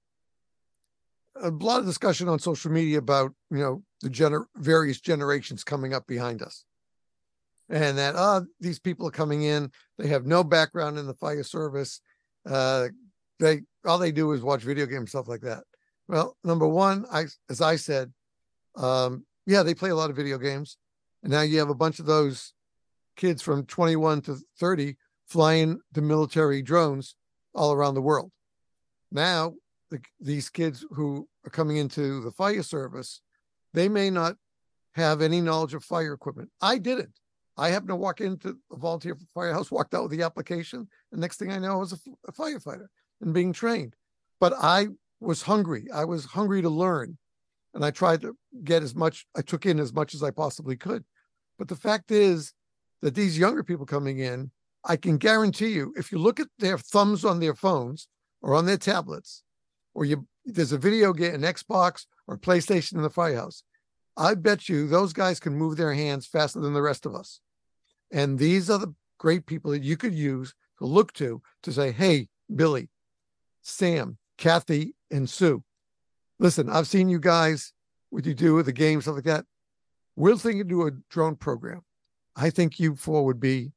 a lot of discussion on social media about, you know, the gener- various generations coming up behind us, and that uh, these people are coming in, they have no background in the fire service, uh, they all they do is watch video games, stuff like that. Well, number one, I as I said, um, yeah, they play a lot of video games, and now you have a bunch of those kids from twenty-one to thirty flying the military drones all around the world. Now, the, these kids who are coming into the fire service, they may not have any knowledge of fire equipment. I didn't. I happened to walk into a volunteer firehouse, walked out with the application, and next thing I know, I was a, a firefighter and being trained. But I was hungry. I was hungry to learn, and I tried to get as much, I took in as much as I possibly could. But the fact is, that these younger people coming in, I can guarantee you, if you look at their thumbs on their phones or on their tablets, or you there's a video game, an Xbox or PlayStation in the firehouse, I bet you those guys can move their hands faster than the rest of us. And these are the great people that you could use to look to, to say, hey, Billy, Sam, Kathy, and Sue, listen, I've seen you guys, what you do with the games, stuff like that. We're thinking to do a drone program. I think you four would be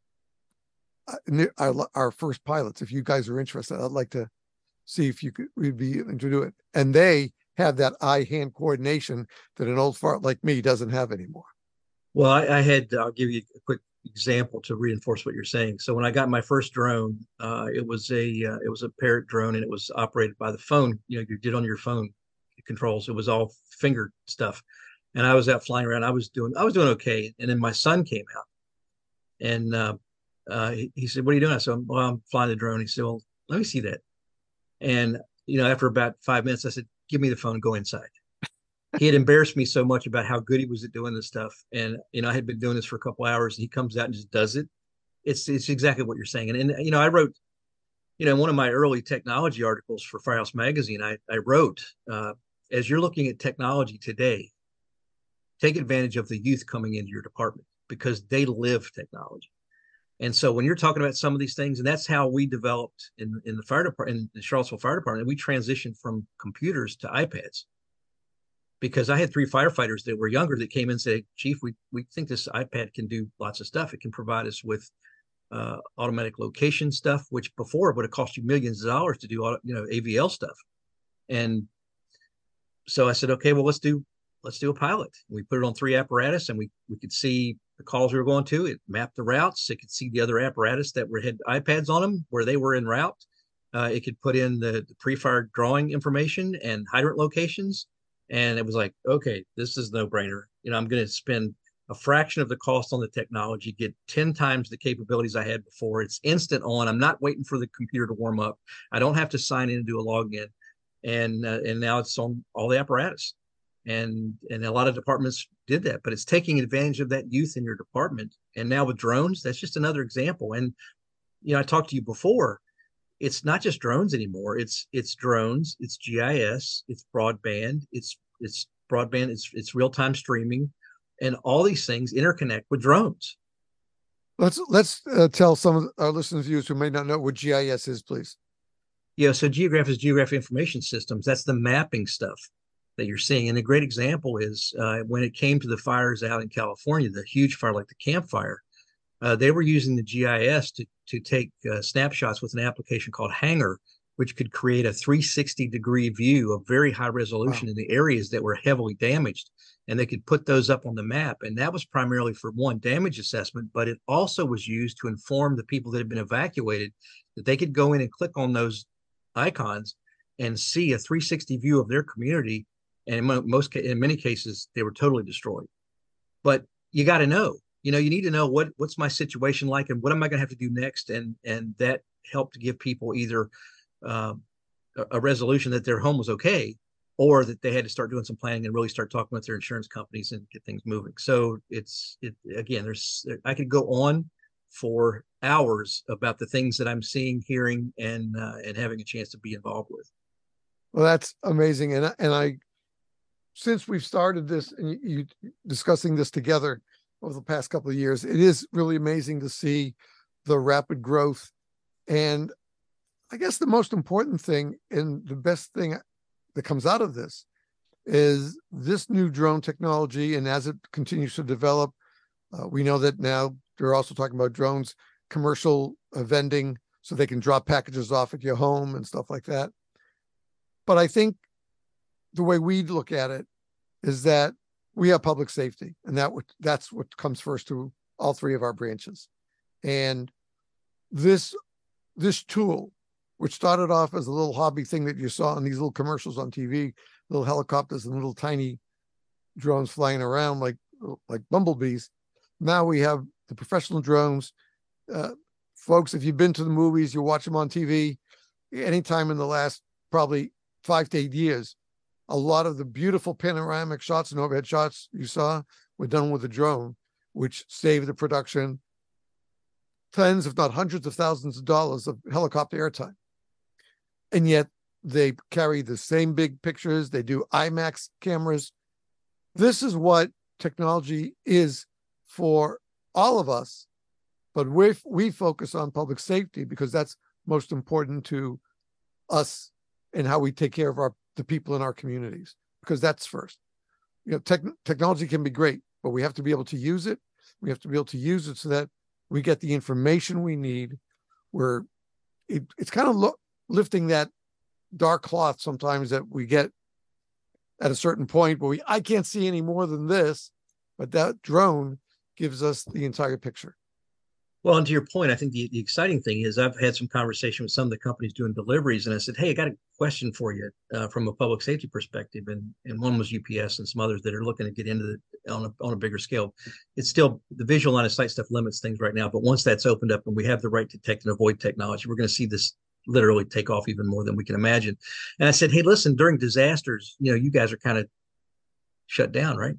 our, our first pilots. If you guys are interested, I'd like to see if you could, we'd be able to do it. And they have that eye-hand coordination that an old fart like me doesn't have anymore. Well, I, I had, I'll give you a quick example to reinforce what you're saying. So when I got my first drone, uh, it was a, uh, it was a Parrot drone, and it was operated by the phone. You know, you did on your phone controls. It was all finger stuff. And I was out flying around. I was doing, I was doing okay. And then my son came out, and uh, uh, he, he said, "What are you doing?" I said, "Well, I'm flying the drone." He said, "Well, let me see that." And you know, after about five minutes, I said, "Give me the phone. Go inside." He had embarrassed me so much about how good he was at doing this stuff, and you know, I had been doing this for a couple hours, and he comes out and just does it. It's it's exactly what you're saying. And, and you know, I wrote, you know, one of my early technology articles for Firehouse Magazine, I I wrote, uh, as you're looking at technology today, take advantage of the youth coming into your department because they live technology. And so when you're talking about some of these things, and that's how we developed in, in the fire department, in the Charlottesville Fire Department, we transitioned from computers to iPads because I had three firefighters that were younger that came in and said, "Chief, we, we think this iPad can do lots of stuff. It can provide us with uh, automatic location stuff, which before would have cost you millions of dollars to do, auto, you know, A V L stuff." And so I said, "Okay, well, let's do let's do a pilot." We put it on three apparatus, and we we could see the calls we were going to. It mapped the routes. It could see the other apparatus that were had iPads on them where they were en route. Uh, it could put in the, the pre-fire drawing information and hydrant locations, and it was like, okay, this is no brainer. You know, I'm going to spend a fraction of the cost on the technology, get ten times the capabilities I had before. It's instant on. I'm not waiting for the computer to warm up. I don't have to sign in and do a login, and uh, and now it's on all the apparatus. And and a lot of departments did that, but it's taking advantage of that youth in your department. And now with drones, that's just another example. And you know, I talked to you before. It's not just drones anymore. It's it's drones, it's G I S, it's broadband, it's it's broadband, it's it's real time streaming, and all these things interconnect with drones. Let's let's uh, tell some of our listeners, viewers who may not know what G I S is, please. Yeah, so geograph is geographic information systems. That's the mapping stuff that you're seeing. And a great example is uh, when it came to the fires out in California, the huge fire like the Camp Fire, uh, they were using the G I S to, to take uh, snapshots with an application called Hanger, which could create a three sixty degree view of very high resolution wow. in the areas that were heavily damaged. And they could put those up on the map. And that was primarily for one, damage assessment, but it also was used to inform the people that had been evacuated that they could go in and click on those icons and see a three sixty view of their community. And in most, in many cases, they were totally destroyed. But you got to know, you know, you need to know what what's my situation like and what am I going to have to do next. And and that helped to give people either um, a, a resolution that their home was okay, or that they had to start doing some planning and really start talking with their insurance companies and get things moving. So it's it again, there's I could go on for hours about the things that I'm seeing, hearing, and uh, and having a chance to be involved with. Well, that's amazing, and and I. Since we've started this and you, you discussing this together over the past couple of years, it is really amazing to see the rapid growth. And I guess the most important thing and the best thing that comes out of this is this new drone technology. And as it continues to develop, uh, we know that now they're also talking about drones, commercial uh, vending, so they can drop packages off at your home and stuff like that. But I think the way we look at it is that we have public safety, and that w- that's what comes first to all three of our branches. And this this tool, which started off as a little hobby thing that you saw in these little commercials on T V, little helicopters and little tiny drones flying around like like bumblebees. Now we have the professional drones. Uh, folks, if you've been to the movies, you watch them on T V, anytime in the last probably five to eight years, a lot of the beautiful panoramic shots and overhead shots you saw were done with a drone, which saved the production tens, if not hundreds of thousands of dollars of helicopter airtime. And yet they carry the same big pictures. They do IMAX cameras. This is what technology is for all of us, but we we focus on public safety because that's most important to us and how we take care of our the people in our communities, because that's first. You know, tech, technology can be great, but we have to be able to use it. We have to be able to use it so that we get the information we need. Where it, it's kind of lo- lifting that dark cloth sometimes that we get at a certain point where we I can't see any more than this, but that drone gives us the entire picture. Well, and to your point, I think the, the exciting thing is I've had some conversation with some of the companies doing deliveries, and I said, hey, I got a question for you uh, from a public safety perspective, and and one was U P S and some others that are looking to get into the on a on a bigger scale. It's still the visual line of sight stuff limits things right now, but once that's opened up and we have the right detect and avoid technology, we're going to see this literally take off even more than we can imagine. And I said, hey, listen, during disasters, you know, you guys are kind of shut down, right?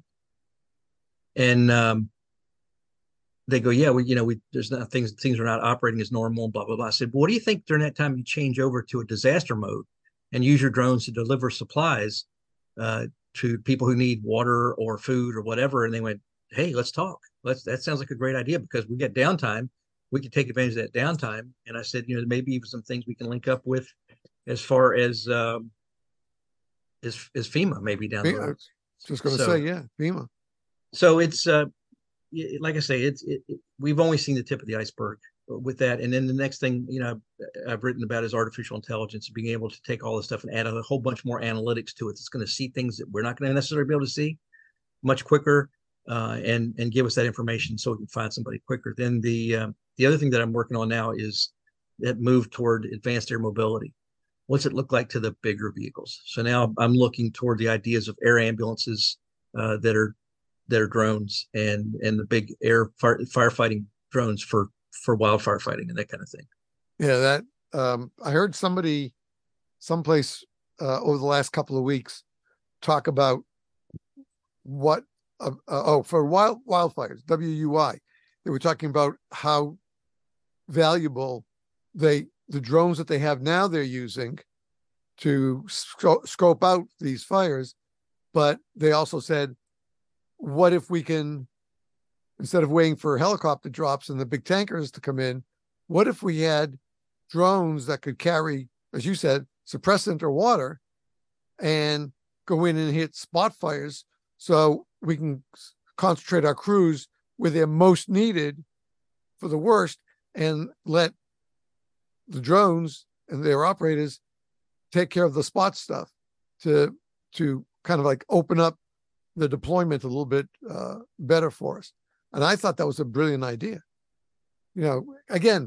And um, they go, yeah, we, you know, we, there's not things, things are not operating as normal, blah, blah, blah. I said, well, what do you think during that time you change over to a disaster mode and use your drones to deliver supplies uh, to people who need water or food or whatever? And they went, hey, let's talk. Let's, that sounds like a great idea because we got downtime. We can take advantage of that downtime. And I said, you know, maybe even some things we can link up with as far as, um, as, as FEMA maybe down the road. Just going to so, say, yeah, FEMA. So it's, uh, like I say, it's it, it, we've only seen the tip of the iceberg with that. And then the next thing, you know, I've, I've written about is artificial intelligence, being able to take all this stuff and add a whole bunch more analytics to it. It's going to see things that we're not going to necessarily be able to see much quicker, uh, and and give us that information so we can find somebody quicker. Then the um, the other thing that I'm working on now is that move toward advanced air mobility. What's it look like to the bigger vehicles? So now I'm looking toward the ideas of air ambulances uh, that are that are drones, and and the big air fire, firefighting drones for for wildfire fighting and that kind of thing. Yeah, that um, I heard somebody someplace uh, over the last couple of weeks talk about what uh, uh, oh for wild wildfires W U I. They were talking about how valuable they the drones that they have now they're using to sc- scope out these fires, but they also said, what if we can, instead of waiting for helicopter drops and the big tankers to come in, what if we had drones that could carry, as you said, suppressant or water and go in and hit spot fires so we can concentrate our crews where they're most needed for the worst and let the drones and their operators take care of the spot stuff to, to kind of like open up the deployment a little bit uh, better for us. And I thought that was a brilliant idea. You know, again,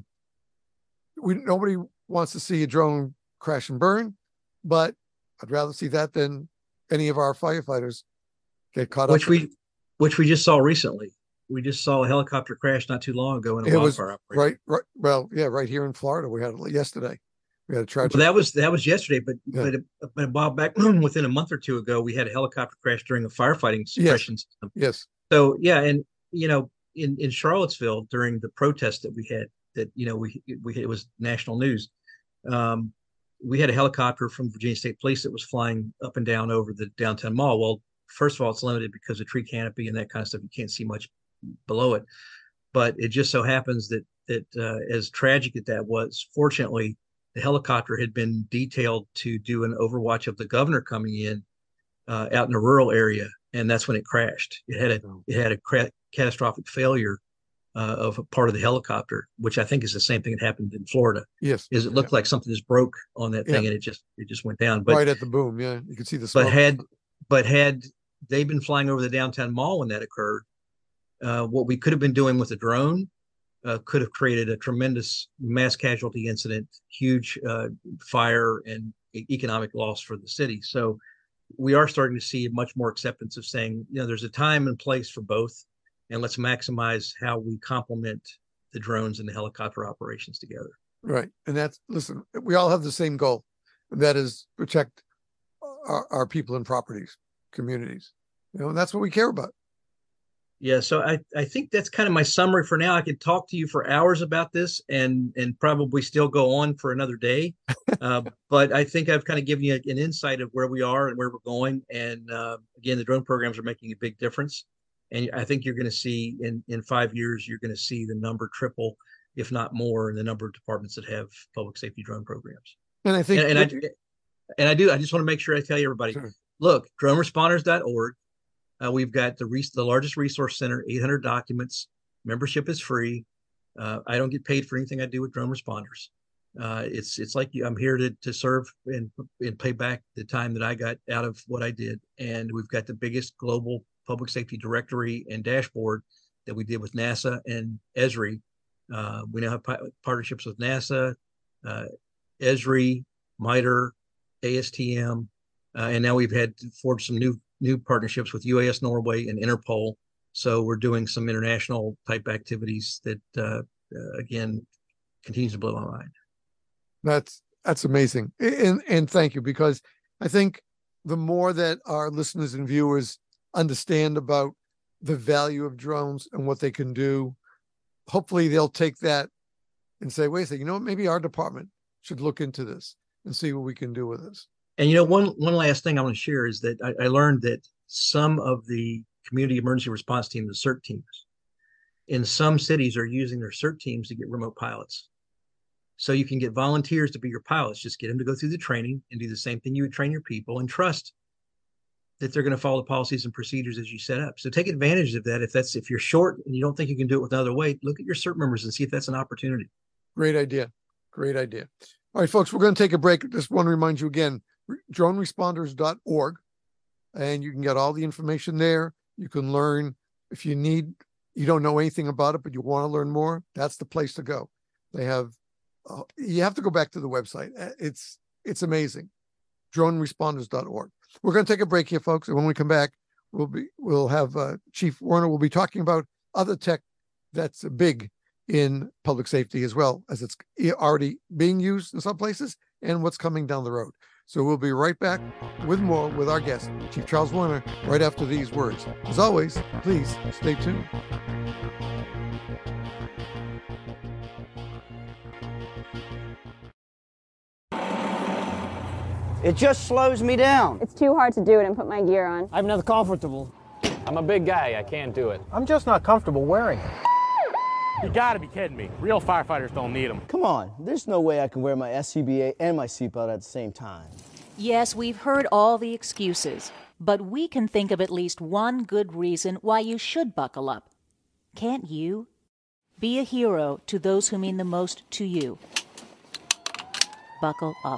we nobody wants to see a drone crash and burn, but I'd rather see that than any of our firefighters get caught which up. Which we, which we just saw recently. We just saw a helicopter crash not too long ago in a it was wildfire operation. Right, right. Well, yeah, right here in Florida, we had it yesterday. We had a tragic. Well, that was that was yesterday, but yeah. but, but a while back, within a month or two ago, we had a helicopter crash during a firefighting suppression yes. system. Yes. So yeah, and you know, in in Charlottesville during the protest that we had, that you know we we it was national news. Um, we had a helicopter from Virginia State Police that was flying up and down over the downtown mall. Well, first of all, it's limited because of tree canopy and that kind of stuff. You can't see much below it. But it just so happens that that uh, as tragic as that was, fortunately, the helicopter had been detailed to do an overwatch of the governor coming in uh, out in a rural area, and that's when it crashed. It had a it had a cra- catastrophic failure uh, of a part of the helicopter, which I think is the same thing that happened in Florida. Yes, is it looked yeah. like something just broke on that thing, yeah. and it just it just went down. But right at the boom, yeah, you could see the smoke. But had but had they been flying over the downtown mall when that occurred, uh, what we could have been doing with a drone uh, could have created a tremendous mass casualty incident, huge uh, fire and e- economic loss for the city. So we are starting to see much more acceptance of saying, you know, there's a time and place for both, and let's maximize how we complement the drones and the helicopter operations together. Right. And that's, listen, we all have the same goal, and that is protect our, our people and properties, communities, you know, and that's what we care about. Yeah, so I, I think that's kind of my summary for now. I could talk to you for hours about this and and probably still go on for another day. Uh, but I think I've kind of given you an insight of where we are and where we're going. And uh, again, the drone programs are making a big difference. And I think you're going to see in, in five years, you're going to see the number triple, if not more, in the number of departments that have public safety drone programs. And I think, and, and I and I do, I just want to make sure I tell you everybody, sure. Look, drone responders dot org. Uh, we've got the, res- the largest resource center, eight hundred documents. Membership is free. Uh, I don't get paid for anything I do with drone responders. Uh, it's it's like I'm here to to serve and and pay back the time that I got out of what I did. And we've got the biggest global public safety directory and dashboard that we did with NASA and Esri. Uh, we now have pi- partnerships with NASA, uh, Esri, MITRE, A S T M, uh, and now we've had forged some new new partnerships with U A S Norway and Interpol. So we're doing some international type activities that, uh, uh, again, continues to blow my mind. That's that's amazing, and and thank you, because I think the more that our listeners and viewers understand about the value of drones and what they can do, hopefully they'll take that and say, wait a second, you know what, maybe our department should look into this and see what we can do with this. And, you know, one one last thing I want to share is that I, I learned that some of the community emergency response teams, the CERT teams, in some cities are using their CERT teams to get remote pilots. So you can get volunteers to be your pilots. Just get them to go through the training and do the same thing you would train your people, and trust that they're going to follow the policies and procedures as you set up. So take advantage of that. If that's if you're short and you don't think you can do it with another way, look at your CERT members and see if that's an opportunity. Great idea. Great idea. All right, folks, we're going to take a break. Just want to remind you again, drone responders dot org, and you can get all the information there. You can learn if you need, you don't know anything about it, but you want to learn more, that's the place to go. They have, uh, you have to go back to the website. It's, it's amazing. drone responders dot org. We're going to take a break here, folks. And when we come back, we'll be, we'll have uh, Chief Werner will be talking about other tech that's big in public safety, as well as it's already being used in some places and what's coming down the road. So we'll be right back with more with our guest, Chief Charles Werner, right after these words. As always, please stay tuned. It just slows me down. It's too hard to do it and put my gear on. I'm not comfortable. I'm a big guy, I can't do it. I'm just not comfortable wearing it. You gotta be kidding me. Real firefighters don't need them. Come on, there's no way I can wear my S C B A and my seatbelt at the same time. Yes, we've heard all the excuses, but we can think of at least one good reason why you should buckle up. Can't you? Be a hero to those who mean the most to you. Buckle up.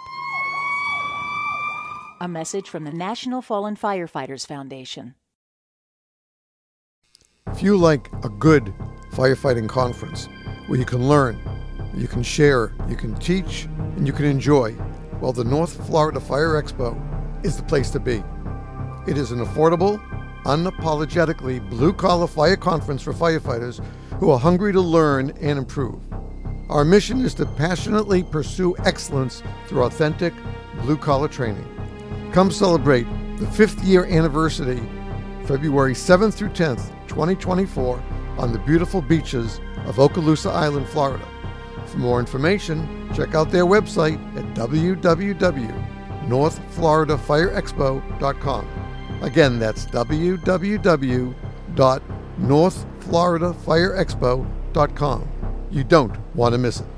A message from the National Fallen Firefighters Foundation. If you like a good firefighting conference where you can learn, you can share, you can teach, and you can enjoy, well, the North Florida Fire Expo is the place to be. It is an affordable, unapologetically blue-collar fire conference for firefighters who are hungry to learn and improve. Our mission is to passionately pursue excellence through authentic blue-collar training. Come celebrate the fifth year anniversary, February seventh through tenth, twenty twenty-four, on the beautiful beaches of Okaloosa Island, Florida. For more information, check out their website at w w w dot north florida fire expo dot com. Again, that's w w w dot north florida fire expo dot com. You don't want to miss it.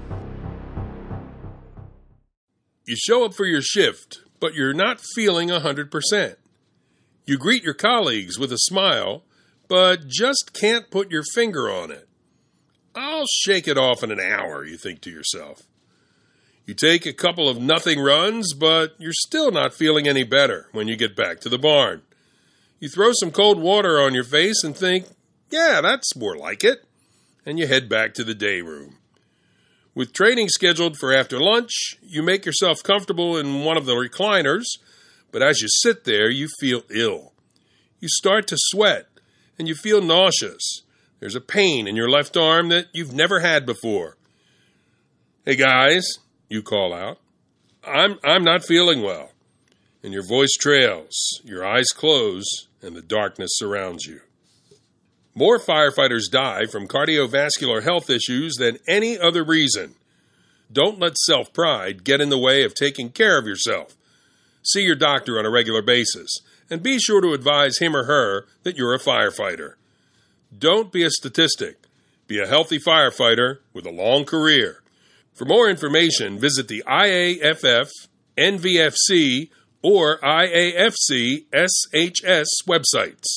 You show up for your shift, but you're not feeling one hundred percent. You greet your colleagues with a smile, but just can't put your finger on it. I'll shake it off in an hour, you think to yourself. You take a couple of nothing runs, but you're still not feeling any better when you get back to the barn. You throw some cold water on your face and think, yeah, that's more like it, and you head back to the day room. With training scheduled for after lunch, you make yourself comfortable in one of the recliners, but as you sit there, you feel ill. You start to sweat, and you feel nauseous. There's a pain in your left arm that you've never had before. Hey guys, you call out, I'm I'm not feeling well. And your voice trails, your eyes close, and the darkness surrounds you. More firefighters die from cardiovascular health issues than any other reason. Don't let self-pride get in the way of taking care of yourself. See your doctor on a regular basis, and be sure to advise him or her that you're a firefighter. Don't be a statistic. Be a healthy firefighter with a long career. For more information, visit the I A F F, N V F C, or I A F C S H S websites.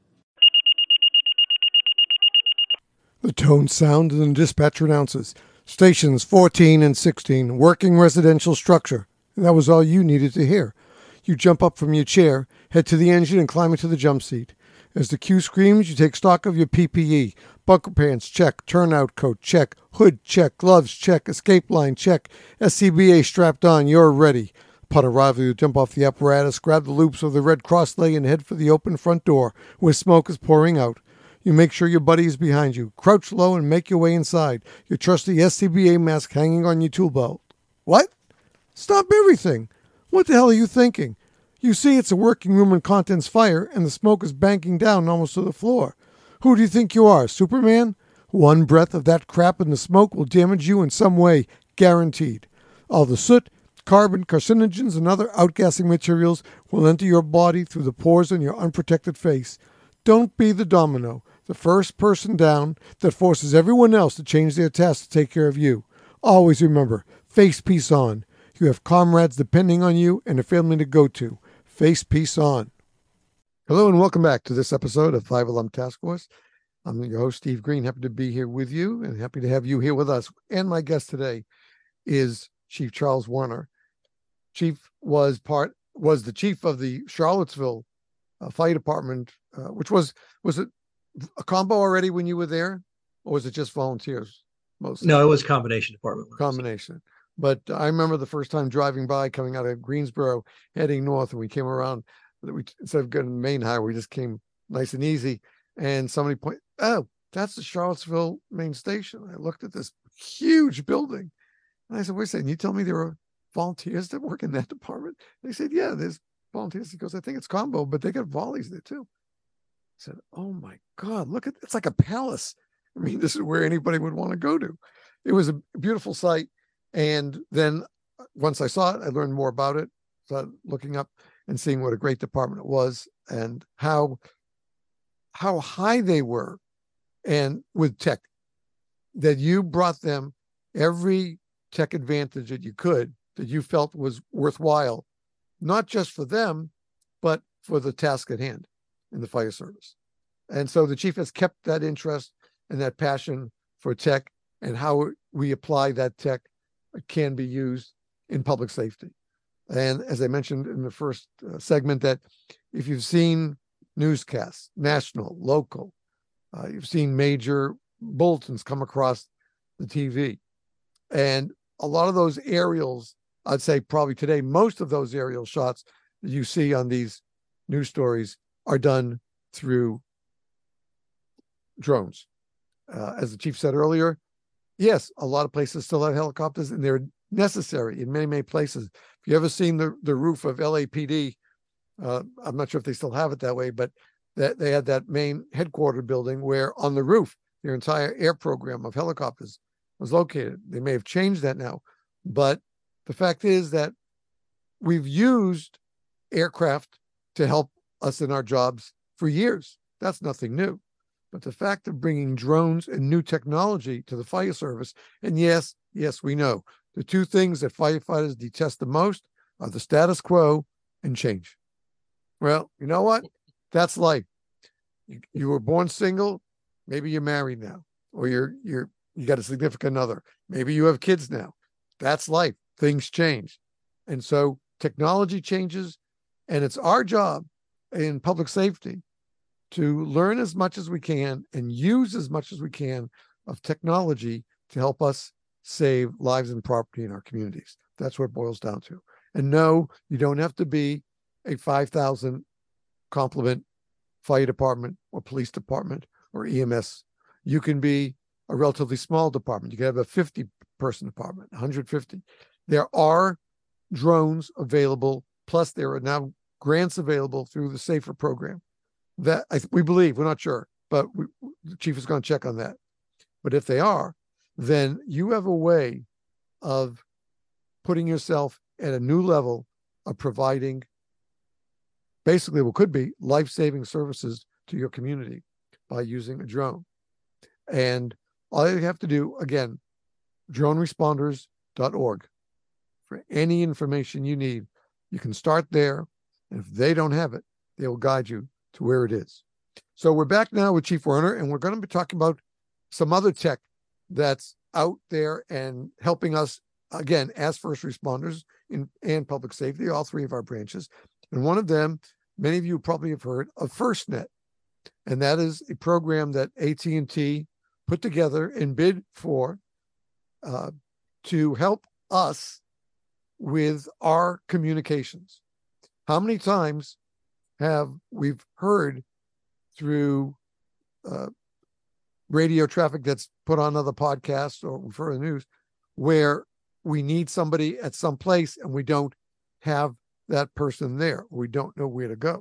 The tone sound and the dispatcher announces stations fourteen and sixteen, working residential structure. And that was all you needed to hear. You jump up from your chair, head to the engine, and climb into the jump seat. As the cue screams, you take stock of your P P E. Bunker pants, check. Turnout coat, check. Hood, check. Gloves, check. Escape line, check. S C B A strapped on, you're ready. Upon arrival, you jump off the apparatus, grab the loops of the red cross lay, and head for the open front door, where smoke is pouring out. You make sure your buddy is behind you. Crouch low and make your way inside, your trusty S C B A mask hanging on your tool belt. What? Stop everything! What the hell are you thinking? You see it's a working room and contents fire, and the smoke is banking down almost to the floor. Who do you think you are, Superman? One breath of that crap in the smoke will damage you in some way, guaranteed. All the soot, carbon, carcinogens, and other outgassing materials will enter your body through the pores on your unprotected face. Don't be the domino, the first person down that forces everyone else to change their task to take care of you. Always remember, face peace on. You have comrades depending on you and a family to go to. Face peace on. Hello and welcome back to this episode of Five Alarm Task Force. I'm your host, Steve Green. Happy to be here with you and happy to have you here with us. And my guest today is Chief Charles Warner. Chief was part was the chief of the Charlottesville uh, Fire Department, uh, which was was it a combo already when you were there, or was it just volunteers mostly? No, it was a combination department. Combination. But I remember the first time driving by, coming out of Greensboro, heading north, and we came around. We instead of going to the main highway, we just came nice and easy. And somebody pointed, oh, that's the Charlottesville main station. I looked at this huge building, and I said, wait a second, you tell me there were volunteers that work in that department? They said, yeah, there's volunteers. He goes, I think it's combo, but they got volleys there too. I said, oh my God, look at it's like a palace. I mean, this is where anybody would want to go to. It was a beautiful sight. And then once I saw it, I learned more about it. Started looking up and seeing what a great department it was and how how high they were, and with tech, that you brought them every tech advantage that you could, that you felt was worthwhile, not just for them, but for the task at hand in the fire service. And so the chief has kept that interest and that passion for tech and how we apply that tech can be used in public safety. And as I mentioned in the first uh, segment, that if you've seen newscasts, national, local, uh, you've seen major bulletins come across the T V, and a lot of those aerials, I'd say probably today, most of those aerial shots that you see on these news stories are done through drones. Uh, as the chief said earlier, yes, a lot of places still have helicopters, and they're necessary in many, many places. If you ever seen the, the roof of L A P D, uh, I'm not sure if they still have it that way, but that they had that main headquarter building where on the roof, their entire air program of helicopters was located. They may have changed that now, but the fact is that we've used aircraft to help us in our jobs for years. That's nothing new. But the fact of bringing drones and new technology to the fire service, and yes, yes, we know the two things that firefighters detest the most are the status quo and change. Well, you know what? That's life. You, you were born single. Maybe you're married now, or you're you're you got a significant other. Maybe you have kids now. That's life. Things change, and so technology changes, and it's our job in public safety to learn as much as we can and use as much as we can of technology to help us save lives and property in our communities. That's what it boils down to. And no, you don't have to be a five thousand complement fire department or police department or E M S. You can be a relatively small department. You can have a fifty person department, one hundred fifty. There are drones available. Plus there are now grants available through the SAFER program that I, we believe, we're not sure, but we, the chief is going to check on that. But if they are, then you have a way of putting yourself at a new level of providing basically what could be life-saving services to your community by using a drone. And all you have to do, again, drone responders dot org. For any information you need, you can start there. And if they don't have it, they will guide you to where it is. So we're back now with Chief Warner, and we're going to be talking about some other tech that's out there and helping us, again, as first responders in, and public safety, all three of our branches. And one of them, many of you probably have heard of FirstNet. And that is a program that A T and T put together and bid for uh, to help us with our communications. How many times have we've heard through uh, radio traffic that's put on other podcasts or for the news where we need somebody at some place and we don't have that person there. We don't know where to go.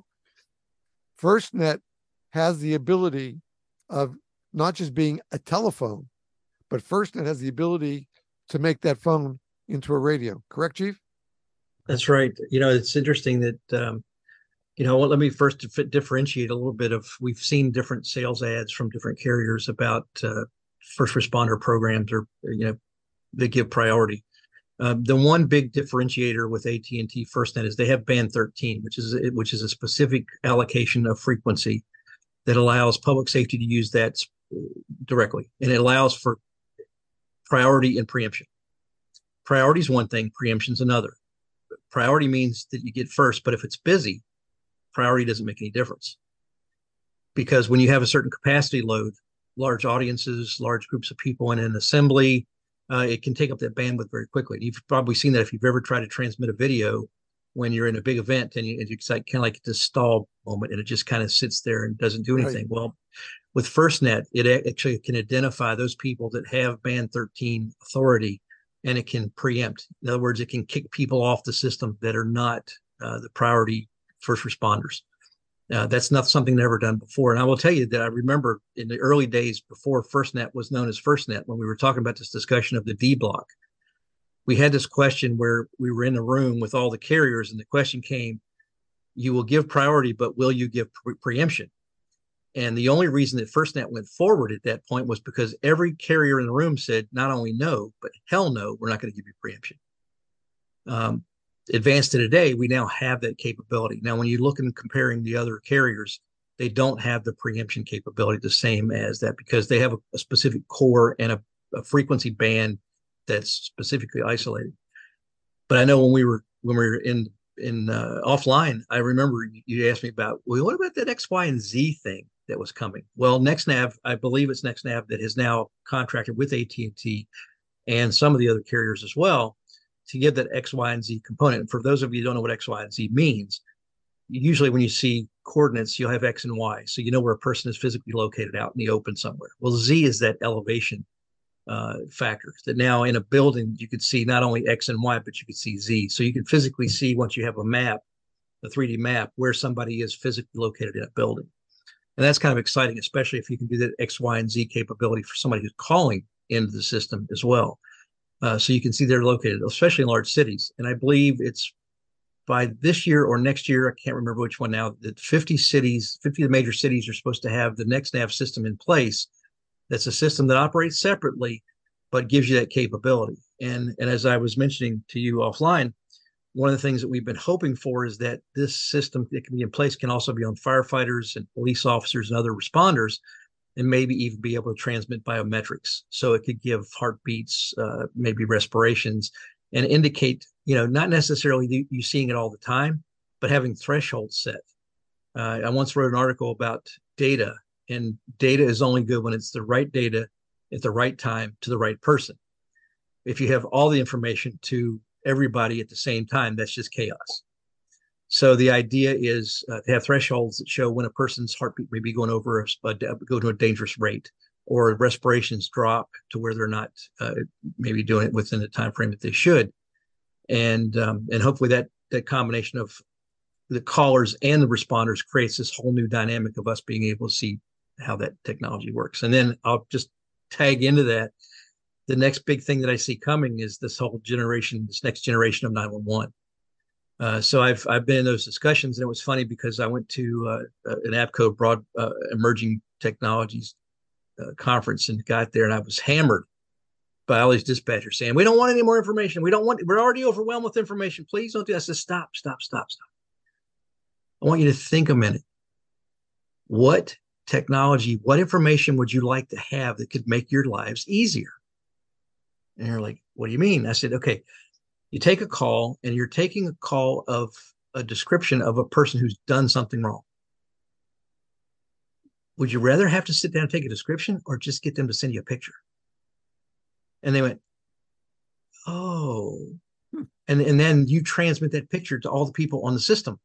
FirstNet has the ability of not just being a telephone, but FirstNet has the ability to make that phone into a radio. Correct, Chief? That's right. You know, it's interesting that, um, you know, well, let me first dif- differentiate a little bit of, we've seen different sales ads from different carriers about uh, first responder programs, or, you know, they give priority. Uh, the one big differentiator with A T and T FirstNet is they have band thirteen, which is which is a specific allocation of frequency that allows public safety to use that directly, and it allows for priority and preemption. Priority is one thing, preemption is another. Priority means that you get first, but if it's busy, priority doesn't make any difference. Because when you have a certain capacity load, large audiences, large groups of people in an assembly, uh, it can take up that bandwidth very quickly. You've probably seen that if you've ever tried to transmit a video when you're in a big event, and, you, and it's like kind of like this stall moment, and it just kind of sits there and doesn't do anything. Right. Well, with FirstNet, it actually can identify those people that have band thirteen authority, and it can preempt. In other words, it can kick people off the system that are not uh, the priority first responders. Uh, that's not something never done before. And I will tell you that I remember in the early days before FirstNet was known as FirstNet, when we were talking about this discussion of the D block, we had this question where we were in a room with all the carriers, and the question came, you will give priority, but will you give pre- preemption? And the only reason that FirstNet went forward at that point was because every carrier in the room said, not only no, but hell no, we're not going to give you preemption. Um, advanced to today, we now have that capability. Now, when you look and comparing the other carriers, they don't have the preemption capability the same as that, because they have a, a specific core and a, a frequency band that's specifically isolated. But I know when we were when we were in in uh, offline, I remember you asked me about, well, what about that X, Y, and Z thing that was coming? Well, NextNav, I believe it's NextNav that has now contracted with A T and T and some of the other carriers as well to give that X, Y, and Z component. And for those of you who don't know what X, Y, and Z means, usually when you see coordinates, you'll have X and Y. So you know where a person is physically located out in the open somewhere. Well, Z is that elevation uh, factor that now in a building, you could see not only X and Y, but you could see Z. So you can physically see, once you have a map, a three D map, where somebody is physically located in a building. And that's kind of exciting, especially if you can do that X, Y, and Z capability for somebody who's calling into the system as well. Uh, so you can see they're located, especially in large cities. And I believe it's by this year or next year, I can't remember which one now, that fifty cities, fifty of the major cities are supposed to have the NextNav system in place. That's a system that operates separately, but gives you that capability. And, and as I was mentioning to you offline, one of the things that we've been hoping for is that this system that can be in place can also be on firefighters and police officers and other responders, and maybe even be able to transmit biometrics. So it could give heartbeats, uh, maybe respirations, and indicate, you know, not necessarily you, you seeing it all the time, but having thresholds set. Uh, I once wrote an article about data, and data is only good when it's the right data at the right time to the right person. If you have all the information to everybody at the same time, that's just chaos. So the idea is uh, to have thresholds that show when a person's heartbeat may be going over a, a go to a dangerous rate, or respirations drop to where they're not uh, maybe doing it within the time frame that they should, and um, and hopefully that that combination of the callers and the responders creates this whole new dynamic of us being able to see how that technology works. And then I'll just tag into that. The next big thing that I see coming is this whole generation, this next generation of nine one one. Uh, so I've I've been in those discussions, and it was funny because I went to uh, an APCO Broad uh, Emerging Technologies uh, conference and got there, and I was hammered by all these dispatchers saying, "We don't want any more information. We don't want. We're already overwhelmed with information. Please don't do that." I said, "Stop, stop, stop, stop. I want you to think a minute. What technology, what information would you like to have that could make your lives easier?" And they're like, "What do you mean?" I said, "Okay. You take a call, and you're taking a call of a description of a person who's done something wrong. Would you rather have to sit down and take a description, or just get them to send you a picture?" And they went, "Oh, And, and then you transmit that picture to all the people on the system.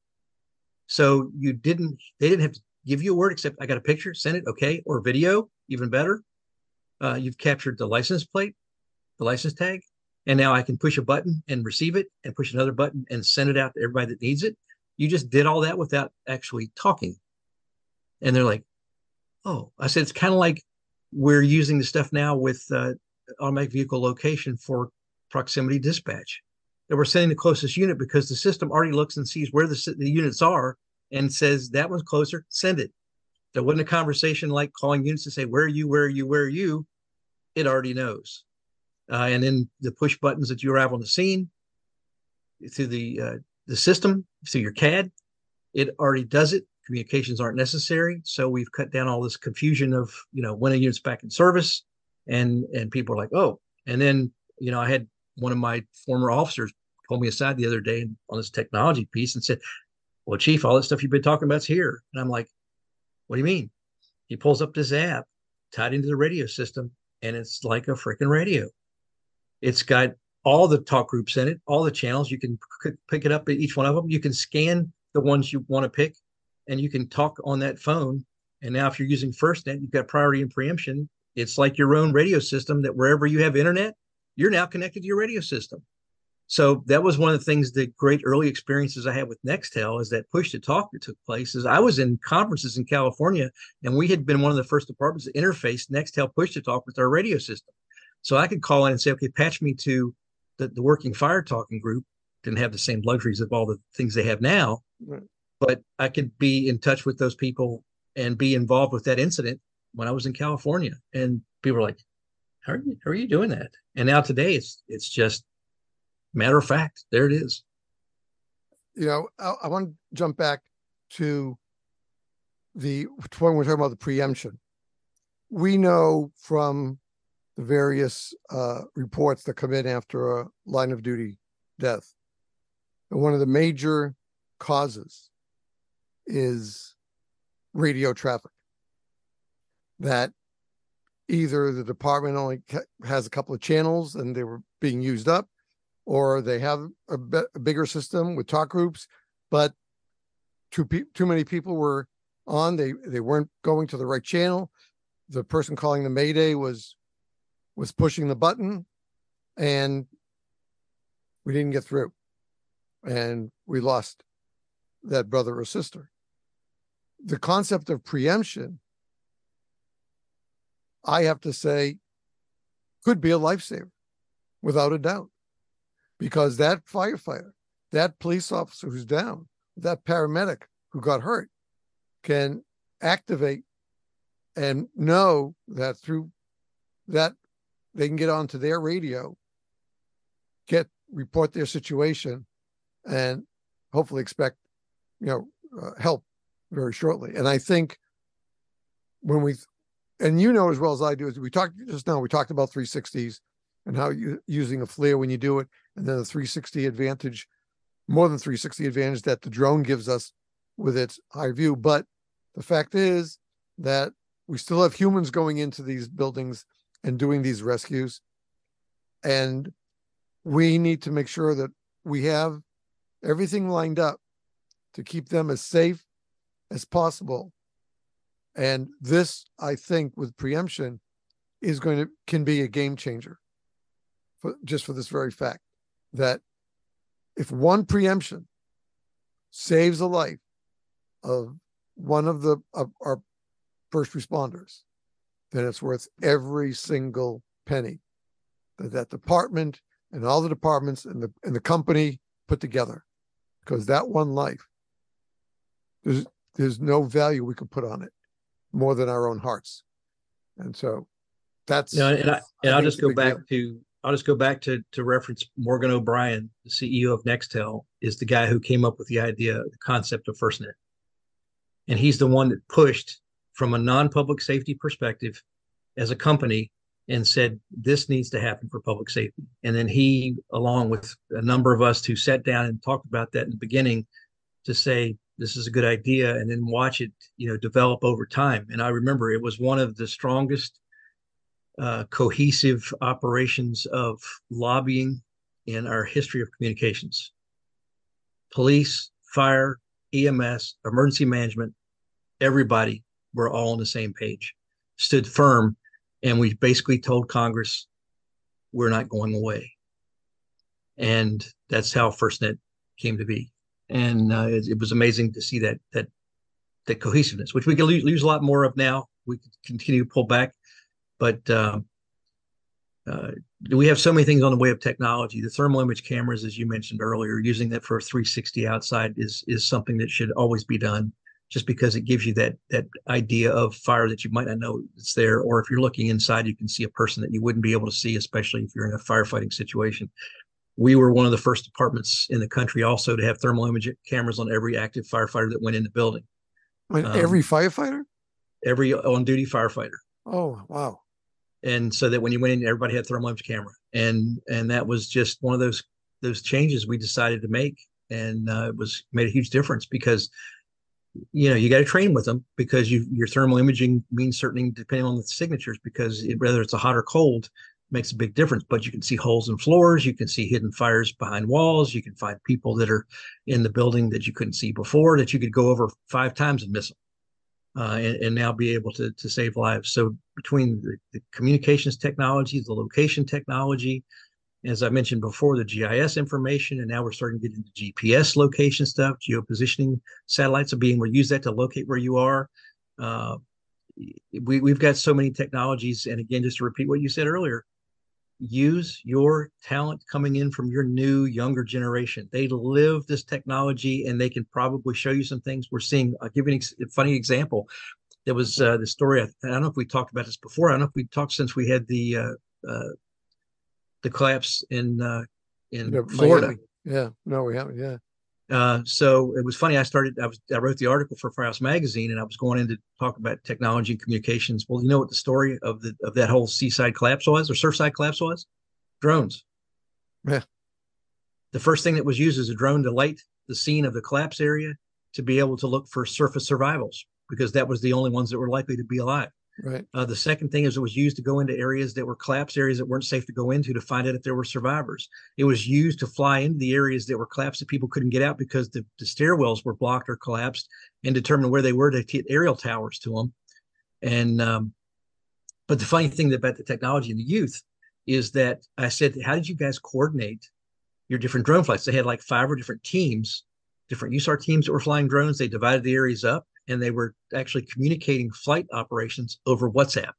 So you didn't, they didn't have to give you a word except I got a picture, send it, okay, or video, even better. Uh, you've captured the license plate, the license tag, and now I can push a button and receive it and push another button and send it out to everybody that needs it. You just did all that without actually talking. And they're like, oh, I said, it's kind of like we're using the stuff now with uh, automatic vehicle location for proximity dispatch. That we're sending the closest unit because the system already looks and sees where the, the units are and says that one's closer, send it. There wasn't a conversation like calling units to say, where are you, where are you, where are you? It already knows. Uh, and then the push buttons that you arrive on the scene through the uh, the system, through your C A D, it already does it. Communications aren't necessary. So we've cut down all this confusion of, you know, when a unit's back in service, and and people are like, oh. And then, you know, I had one of my former officers pull me aside the other day on this technology piece and said, well, Chief, all that stuff you've been talking about's here. And I'm like, what do you mean? He pulls up this app tied into the radio system, and it's like a freaking radio. It's got all the talk groups in it, all the channels. You can c- pick it up at each one of them. You can scan the ones you want to pick, and you can talk on that phone. And now if you're using FirstNet, you've got priority and preemption. It's like your own radio system that wherever you have internet, you're now connected to your radio system. So that was one of the things, the great early experiences I had with Nextel, is that push to talk that took place. Is I was in conferences in California, and we had been one of the first departments to interface Nextel push to talk with our radio system. So I could call in and say, okay, patch me to the, the working fire talking group. Didn't have the same luxuries of all the things they have now, right. But I could be in touch with those people and be involved with that incident when I was in California. And people were like, how are you, how are you doing that? And now today it's, it's just matter of fact, there it is. You know, I, I want to jump back to the when we're talking about the preemption. We know from the various uh, reports that come in after a line of duty death, and one of the major causes is radio traffic. That either the department only has a couple of channels and they were being used up, or they have a, be- a bigger system with talk groups, but too pe- too many people were on. They they weren't going to the right channel. The person calling the Mayday was was pushing the button, and we didn't get through, and we lost that brother or sister. The concept of preemption, I have to say, could be a lifesaver, without a doubt. Because that firefighter, that police officer who's down, that paramedic who got hurt, can activate and know that through that they can get onto their radio, get report their situation, and hopefully expect, you know, uh, help very shortly. And I think when we, and you know as well as I do, is we talked just now, we talked about three sixties and how you using a FLIR when you do it, and then the three sixty advantage, more than three sixty advantage that the drone gives us with its high view. But the fact is that we still have humans going into these buildings and doing these rescues. And we need to make sure that we have everything lined up to keep them as safe as possible. And this, I think, with preemption is going to, can be a game changer for just for this very fact that if one preemption saves the life of one of the of our first responders, then it's worth every single penny that that department and all the departments and the and the company put together, because that one life, there's there's no value we could put on it more than our own hearts. And so that's, you know, and, I, and I I'll just go back deal. to I'll just go back to to reference Morgan O'Brien, the C E O of Nextel, is the guy who came up with the idea, the concept of FirstNet. And he's the one that pushed from a non-public safety perspective as a company and said, this needs to happen for public safety. And then he, along with a number of us who sat down and talked about that in the beginning, to say, this is a good idea, and then watch it, you know, develop over time. And I remember it was one of the strongest uh, cohesive operations of lobbying in our history of communications. Police, fire, E M S, emergency management, everybody were all on the same page, stood firm, and we basically told Congress, we're not going away. And that's how FirstNet came to be. And uh, it, it was amazing to see that that that cohesiveness, which we can lose, lose a lot more of now. We can continue to pull back, but um, uh, we have so many things on the way of technology. The thermal image cameras, as you mentioned earlier, using that for three sixty outside is is something that should always be done, just because it gives you that that idea of fire that you might not know it's there, or if you're looking inside, you can see a person that you wouldn't be able to see, especially if you're in a firefighting situation. We were one of the first departments in the country also to have thermal image cameras on every active firefighter that went in the building. On Um, every firefighter? Every on-duty firefighter. Oh, wow. And so that when you went in, everybody had thermal image camera. And and that was just one of those those changes we decided to make. And uh, it was made a huge difference because, you know, you got to train with them, because you your thermal imaging means certain depending on the signatures, because it, whether it's a hot or cold makes a big difference. But you can see holes in floors, you can see hidden fires behind walls, you can find people that are in the building that you couldn't see before, that you could go over five times and miss them, uh, and, and now be able to to save lives. So between the, the communications technology, the location technology, as I mentioned before, the G I S information, and now we're starting to get into G P S location stuff, geopositioning satellites, of being able to use that to locate where you are. Uh, we, we've got so many technologies. And again, just to repeat what you said earlier, use your talent coming in from your new, younger generation. They live this technology and they can probably show you some things. We're seeing, I'll give you a funny example. There was uh, the story, I, I don't know if we talked about this before. I don't know if we talked since we had the uh, uh, the collapse in uh, in Yeah, Florida. Miami. Yeah, no, we haven't. Yeah. Uh, so it was funny. I started, I was, I wrote the article for Firehouse Magazine, and I was going in to talk about technology and communications. Well, you know what the story of the, of that whole seaside collapse was, or surfside collapse was? Drones. Yeah. The first thing that was used is a drone to light the scene of the collapse area to be able to look for surface survivals, because that was the only ones that were likely to be alive. Right. Uh, the second thing is it was used to go into areas that were collapse areas that weren't safe to go into to find out if there were survivors. It was used to fly into the areas that were collapsed that people couldn't get out because the, the stairwells were blocked or collapsed, and determine where they were to get aerial towers to them. And um, but the funny thing about the technology and the youth is that I said, how did you guys coordinate your different drone flights? They had like five or different teams, different U S A R teams that were flying drones. They divided the areas up, and they were actually communicating flight operations over WhatsApp,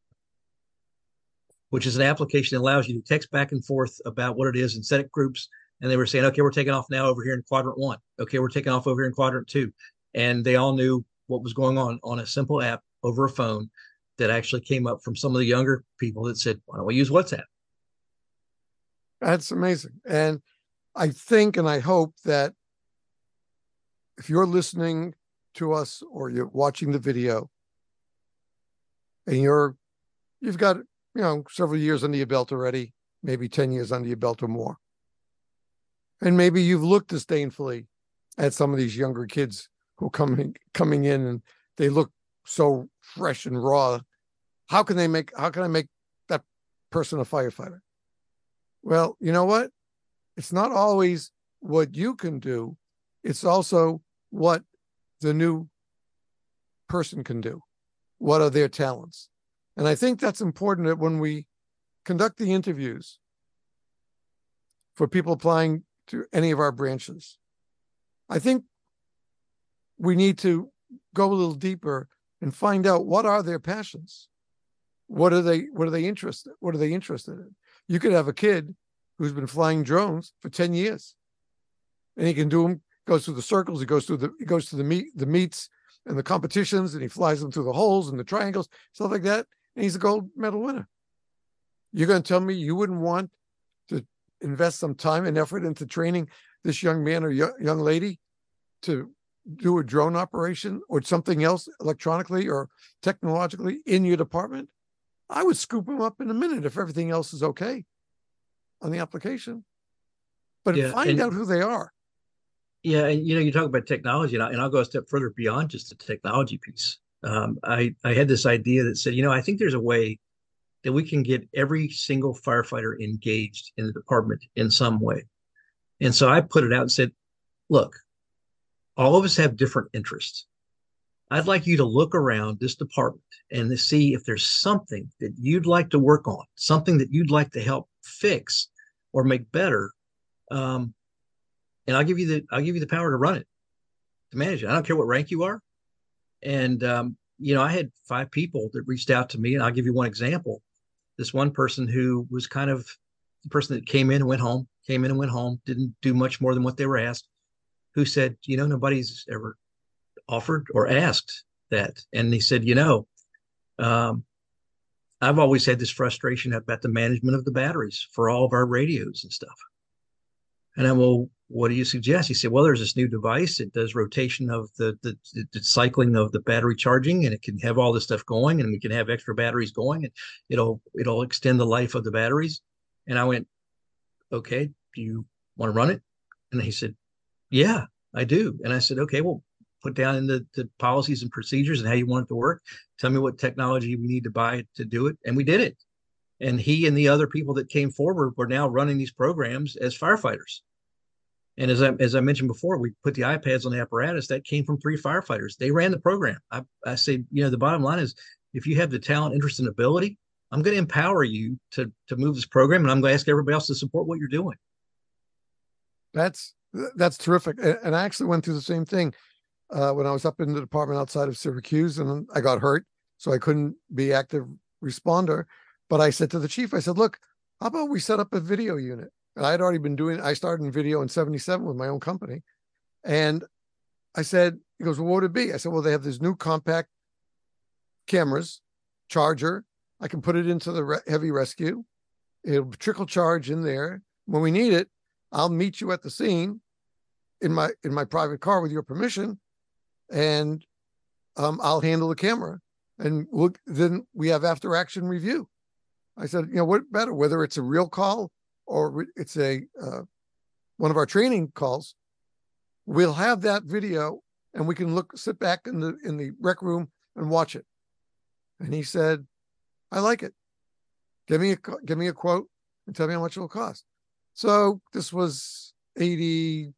which is an application that allows you to text back and forth about what it is and set up groups. And they were saying, okay, we're taking off now over here in quadrant one. Okay, we're taking off over here in quadrant two. And they all knew what was going on on a simple app over a phone that actually came up from some of the younger people that said, why don't we use WhatsApp? That's amazing. And I think and I hope that if you're listening to us or you're watching the video and you're you've got, you know, several years under your belt already, maybe ten years under your belt or more, and maybe you've looked disdainfully at some of these younger kids who coming coming in and they look so fresh and raw. How can they make how can I make that person a firefighter? Well, you know what? It's not always what you can do. It's also what the new person can do. What are their talents? And I think that's important that when we conduct the interviews for people applying to any of our branches, I think we need to go a little deeper and find out what are their passions. What are they, what are they interested, what are they interested in? You could have a kid who's been flying drones for ten years and he can do them, goes through the circles, he goes through the, he goes to the meet, the meets and the competitions, and he flies them through the holes and the triangles, stuff like that. And he's a gold medal winner. You're going to tell me you wouldn't want to invest some time and effort into training this young man or young lady to do a drone operation or something else electronically or technologically in your department? I would scoop them up in a minute if everything else is okay on the application. But Yeah, find and- out who they are. Yeah, and you know, you talk about technology, and, I, and I'll go a step further beyond just the technology piece. Um, I I had this idea that said, you know, I think there's a way that we can get every single firefighter engaged in the department in some way. And so I put it out and said, look, all of us have different interests. I'd like you to look around this department and to see if there's something that you'd like to work on, something that you'd like to help fix or make better. Um, and I'll give you the I'll give you the power to run it, to manage it. I don't care what rank you are. And um, you know, I had five people that reached out to me, and I'll give you one example. This one person who was kind of the person that came in and went home, came in and went home, didn't do much more than what they were asked, who said, you know, nobody's ever offered or asked that. And he said, you know, um, I've always had this frustration about the management of the batteries for all of our radios and stuff. And I, well, what do you suggest? He said, well, there's this new device. It does rotation of the, the, the cycling of the battery charging, and it can have all this stuff going, and we can have extra batteries going, and it'll, it'll extend the life of the batteries. And I went, okay, do you want to run it? And he said, yeah, I do. And I said, okay, well, put down in the, the policies and procedures and how you want it to work. Tell me what technology we need to buy to do it. And we did it. And he and the other people that came forward were now running these programs as firefighters. And as I, as I mentioned before, we put the iPads on the apparatus. That came from three firefighters. They ran the program. I, I say, you know, the bottom line is, if you have the talent, interest, and ability, I'm going to empower you to, to move this program, and I'm going to ask everybody else to support what you're doing. That's, that's terrific. And I actually went through the same thing uh, when I was up in the department outside of Syracuse, and I got hurt, so I couldn't be active responder. But I said to the chief, I said, look, how about we set up a video unit? And I had already been doing, I started in video in seventy-seven with my own company. And I said, he goes, well, what would it be? I said, well, they have these new compact cameras, charger. I can put it into the re heavy rescue. It'll trickle charge in there. When we need it, I'll meet you at the scene in my, in my private car with your permission. And um, I'll handle the camera. And we'll, then we have after action review. I said, you know, what better, whether it's a real call or it's a uh, one of our training calls, we'll have that video and we can look, sit back in the in the rec room and watch it. And he said, I like it. Give me a give me a quote and tell me how much it will cost. So this was eighty-four.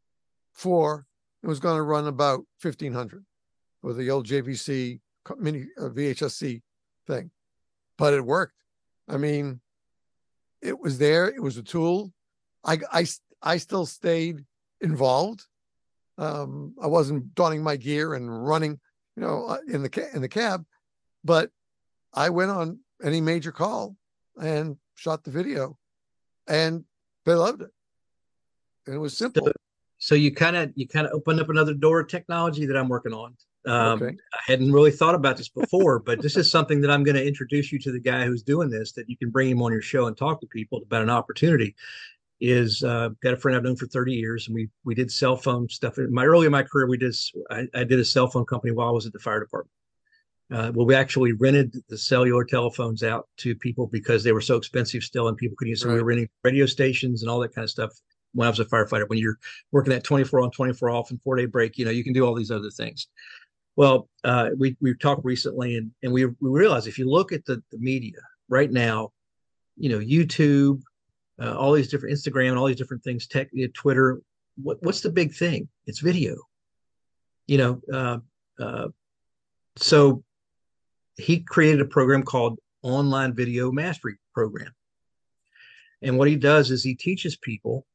It was going to run about fifteen hundred with the old J V C mini uh, V H S C thing, but it worked. I mean, it was there. It was a tool. I, I, I still stayed involved. Um, I wasn't donning my gear and running, you know, in the, ca in the cab, but I went on any major call and shot the video, and they loved it. And it was simple. So, so you kind of, you kind of opened up another door of technology that I'm working on. Um, Okay. I hadn't really thought about this before, but this is something that I'm going to introduce you to the guy who's doing this, that you can bring him on your show and talk to people about an opportunity. Is uh, got a friend I've known for thirty years, and we we did cell phone stuff. In my early in my career, we did I, I did a cell phone company while I was at the fire department. Uh, well, we actually rented the cellular telephones out to people because they were so expensive still, and people could use. So we were renting radio stations and all that kind of stuff. When I was a firefighter, when you're working at twenty-four on, twenty-four off, and four day break, you know, you can do all these other things. Well, uh, we we talked recently, and and we we realized if you look at the, the media right now, you know, YouTube, uh, all these different Instagram, all these different things, tech, Twitter. What what's the big thing? It's video. You know, uh, uh, so he created a program called Online Video Mastery Program, and what he does is he teaches people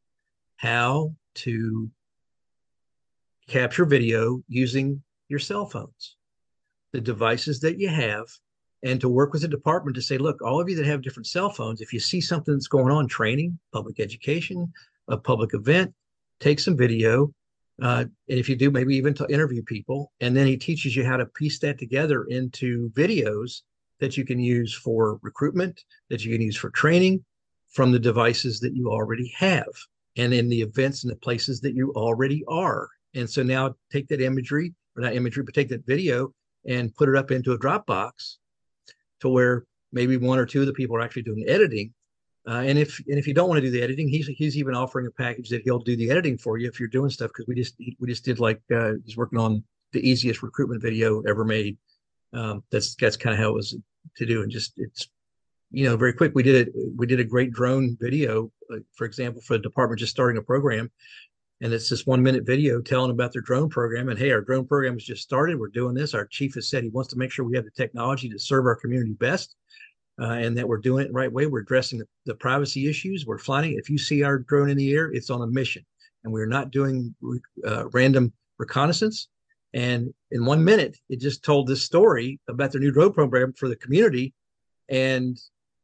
how to capture video using your cell phones, the devices that you have, and to work with the department to say, look, all of you that have different cell phones, if you see something that's going on, training, public education, a public event, take some video. Uh, and if you do, maybe even to interview people. And then he teaches you how to piece that together into videos that you can use for recruitment, that you can use for training from the devices that you already have, and in the events and the places that you already are. And so now take that imagery, or not imagery, but take that video and put it up into a Dropbox to where maybe one or two of the people are actually doing editing. Uh, and if and if you don't want to do the editing, he's he's even offering a package that he'll do the editing for you if you're doing stuff. Because we just we just did like uh, he's working on the easiest recruitment video ever made. Um, that's that's kind of how it was to do, and just it's you know, very quick, we did it. We did a great drone video, uh, for example, for a department just starting a program. And it's this one minute video telling about their drone program. And hey, our drone program has just started. We're doing this. Our chief has said he wants to make sure we have the technology to serve our community best, uh, and that we're doing it the right way. We're addressing the, the privacy issues. We're flying. If you see our drone in the air, it's on a mission, and we're not doing uh, random reconnaissance. And in one minute, it just told this story about their new drone program for the community. And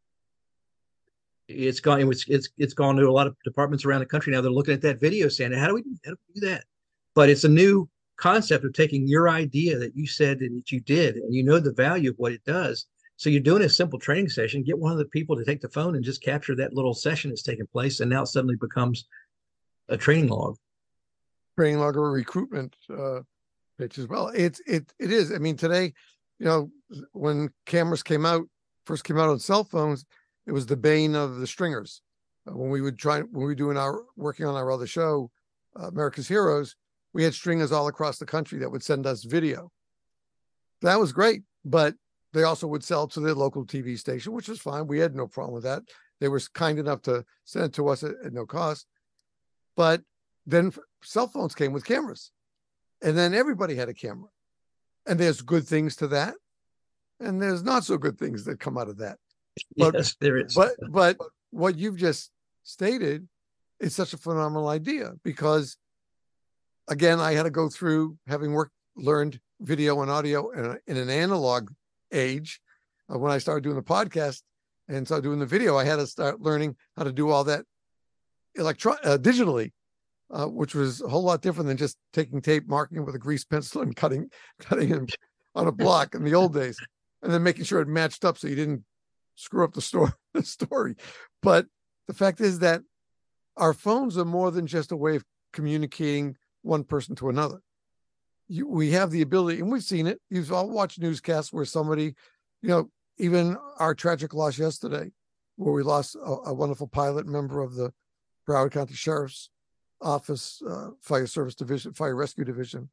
it's gone. It's it's it's gone to a lot of departments around the country now. They're looking at that video, saying, "How do we how do we do that?" But it's a new concept of taking your idea that you said that you did, and you know the value of what it does. So you're doing a simple training session. Get one of the people to take the phone and just capture that little session that's taking place, and now it suddenly becomes a training log. Training log or a recruitment uh, pitch as well. It's it it is. I mean, today, you know, when cameras came out, first came out on cell phones, it was the bane of the stringers. Uh, when we would try, when we were doing our, working on our other show, uh, America's Heroes, we had stringers all across the country that would send us video. That was great, but they also would sell to their local T V station, which was fine. We had no problem with that. They were kind enough to send it to us at, at no cost. But then cell phones came with cameras, and then everybody had a camera. And there's good things to that, and there's not so good things that come out of that. But, yes, there is. But but what you've just stated is such a phenomenal idea, because, again, I had to go through, having worked, learned video and audio in, a, in an analog age. Uh, when I started doing the podcast and started doing the video, I had to start learning how to do all that electro uh, digitally, uh, which was a whole lot different than just taking tape, marking it with a grease pencil and cutting cutting it on a block in the old days, and then making sure it matched up so you didn't screw up the story, the story. But the fact is that our phones are more than just a way of communicating one person to another. You, we have the ability, and we've seen it. You've all watched newscasts where somebody, you know, even our tragic loss yesterday, where we lost a, a wonderful pilot member of the Broward County Sheriff's Office, uh, Fire Service Division, Fire Rescue Division.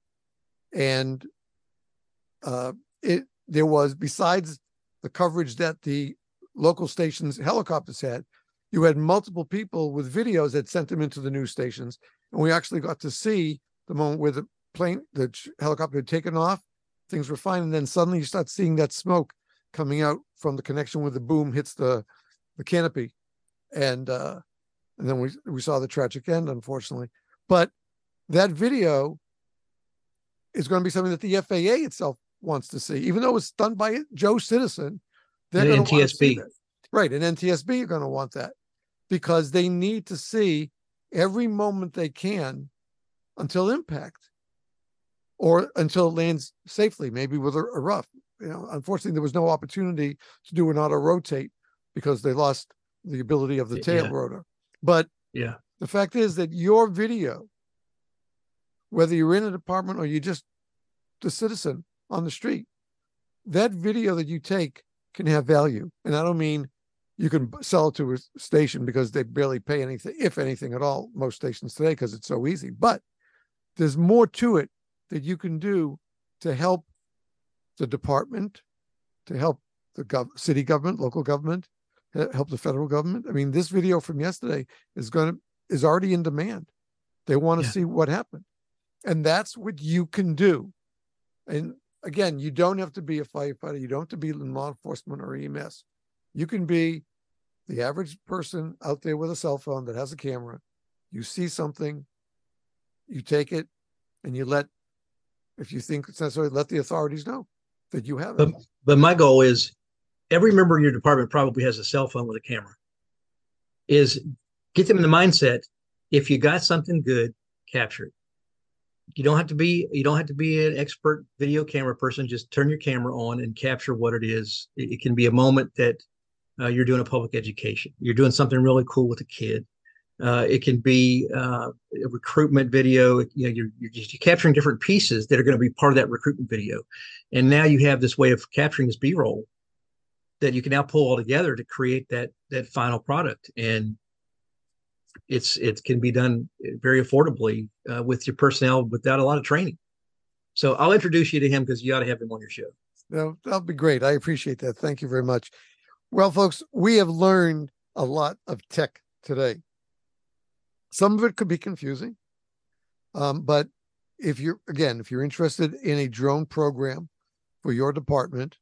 And uh, it there was, besides the coverage that the local stations, helicopters had, you had multiple people with videos that sent them into the news stations. And we actually got to see the moment where the plane, the helicopter had taken off, things were fine. And then suddenly you start seeing that smoke coming out from the connection where the boom hits the, the canopy. And, uh, and then we, we saw the tragic end, unfortunately. But that video is going to be something that the F A A itself wants to see, even though it's done by Joe Citizen. They're going to want to see that. Right, and N T S B are going to want that, because they need to see every moment they can until impact, or until it lands safely, maybe with a, a rough. You know, unfortunately, there was no opportunity to do an auto rotate because they lost the ability of the tail yeah. rotor. But yeah, the fact is that your video, whether you're in a department or you're just the citizen on the street, that video that you take can have value. And I don't mean you can sell it to a station because they barely pay anything, if anything at all, most stations today, because it's so easy. But there's more to it that you can do to help the department, to help the gov- city government, local government, help the federal government. I mean, this video from yesterday is going to is already in demand. They want to yeah. see what happened. And that's what you can do. And again, you don't have to be a firefighter. You don't have to be in law enforcement or E M S. You can be the average person out there with a cell phone that has a camera. You see something, you take it, and you let, if you think it's necessary, let the authorities know that you have it. But, but my goal is, every member of your department probably has a cell phone with a camera, is get them in the mindset, if you got something good, capture it. You don't have to be, you don't have to be an expert video camera person. Just turn your camera on and capture what it is. It, it can be a moment that uh, you're doing a public education. You're doing something really cool with a kid. Uh, it can be uh, a recruitment video. You know, you're, you're just you're capturing different pieces that are going to be part of that recruitment video. And now you have this way of capturing this B-roll that you can now pull all together to create that that final product. And it's it can be done very affordably uh, with your personnel without a lot of training. So I'll introduce you to him, because you ought to have him on your show. No, that'll be great. I appreciate that. Thank you very much. Well, folks, we have learned a lot of tech today. Some of it could be confusing, um, but if you're, again, if you're interested in a drone program for your department,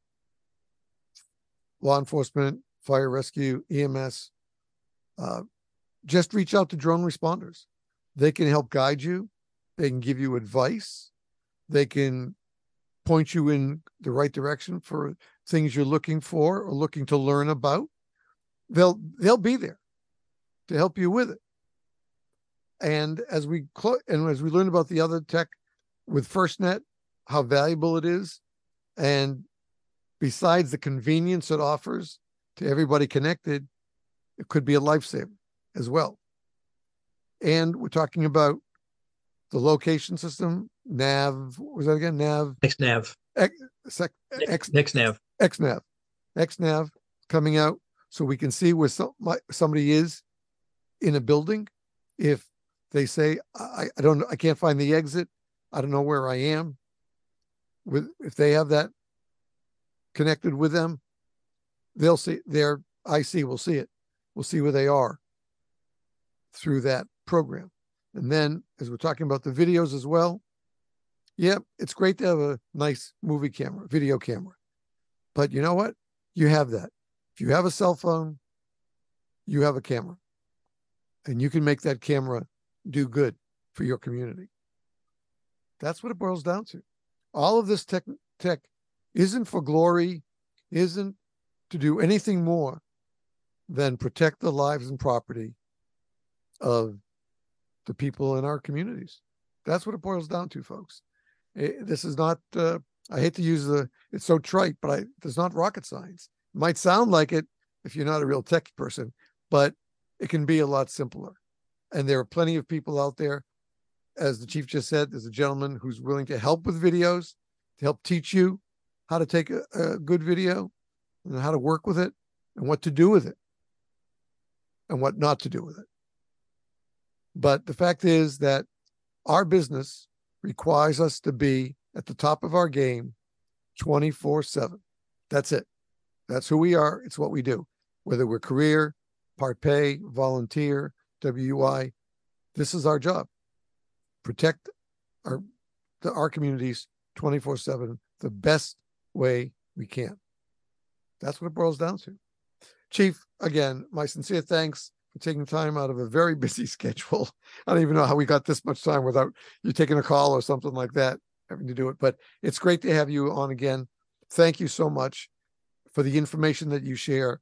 law enforcement, fire rescue, E M S, uh, just reach out to drone responders. They can help guide you. They can give you advice. They can point you in the right direction for things you're looking for or looking to learn about. They'll they'll be there to help you with it. And as we cl- and as we learn about the other tech with FirstNet, how valuable it is, and besides the convenience it offers to everybody connected, it could be a lifesaver as well. And we're talking about the location system, Nav, what was that again? Nav? XNav. X, X, X, XNav. XNav. XNav coming out so we can see where some, my, somebody is in a building. If they say, I, I don't, I can't find the exit, I don't know where I am. With if they have that connected with them, they'll see their I C will see it. We'll see where they are through that program. And then, as we're talking about the videos as well, yeah, it's great to have a nice movie camera, video camera. But you know what? You have that. If you have a cell phone, you have a camera. And you can make that camera do good for your community. That's what it boils down to. All of this tech, tech isn't for glory, isn't to do anything more than protect the lives and property of the people in our communities. That's what it boils down to, folks. It, this is not, uh, I hate to use the, it's so trite, but I, it's not rocket science. It might sound like it if you're not a real tech person, but it can be a lot simpler. And there are plenty of people out there, as the chief just said, there's a gentleman who's willing to help with videos, to help teach you how to take a, a good video and how to work with it and what to do with it and what not to do with it. But the fact is that our business requires us to be at the top of our game twenty-four seven. That's it. That's who we are. It's what we do. Whether we're career, part pay, volunteer, W U I, this is our job. Protect our, the, our communities twenty-four seven the best way we can. That's what it boils down to. Chief, again, my sincere thanks for taking time out of a very busy schedule. I don't even know how we got this much time without you taking a call or something like that, having to do it. But it's great to have you on again. Thank you so much for the information that you share.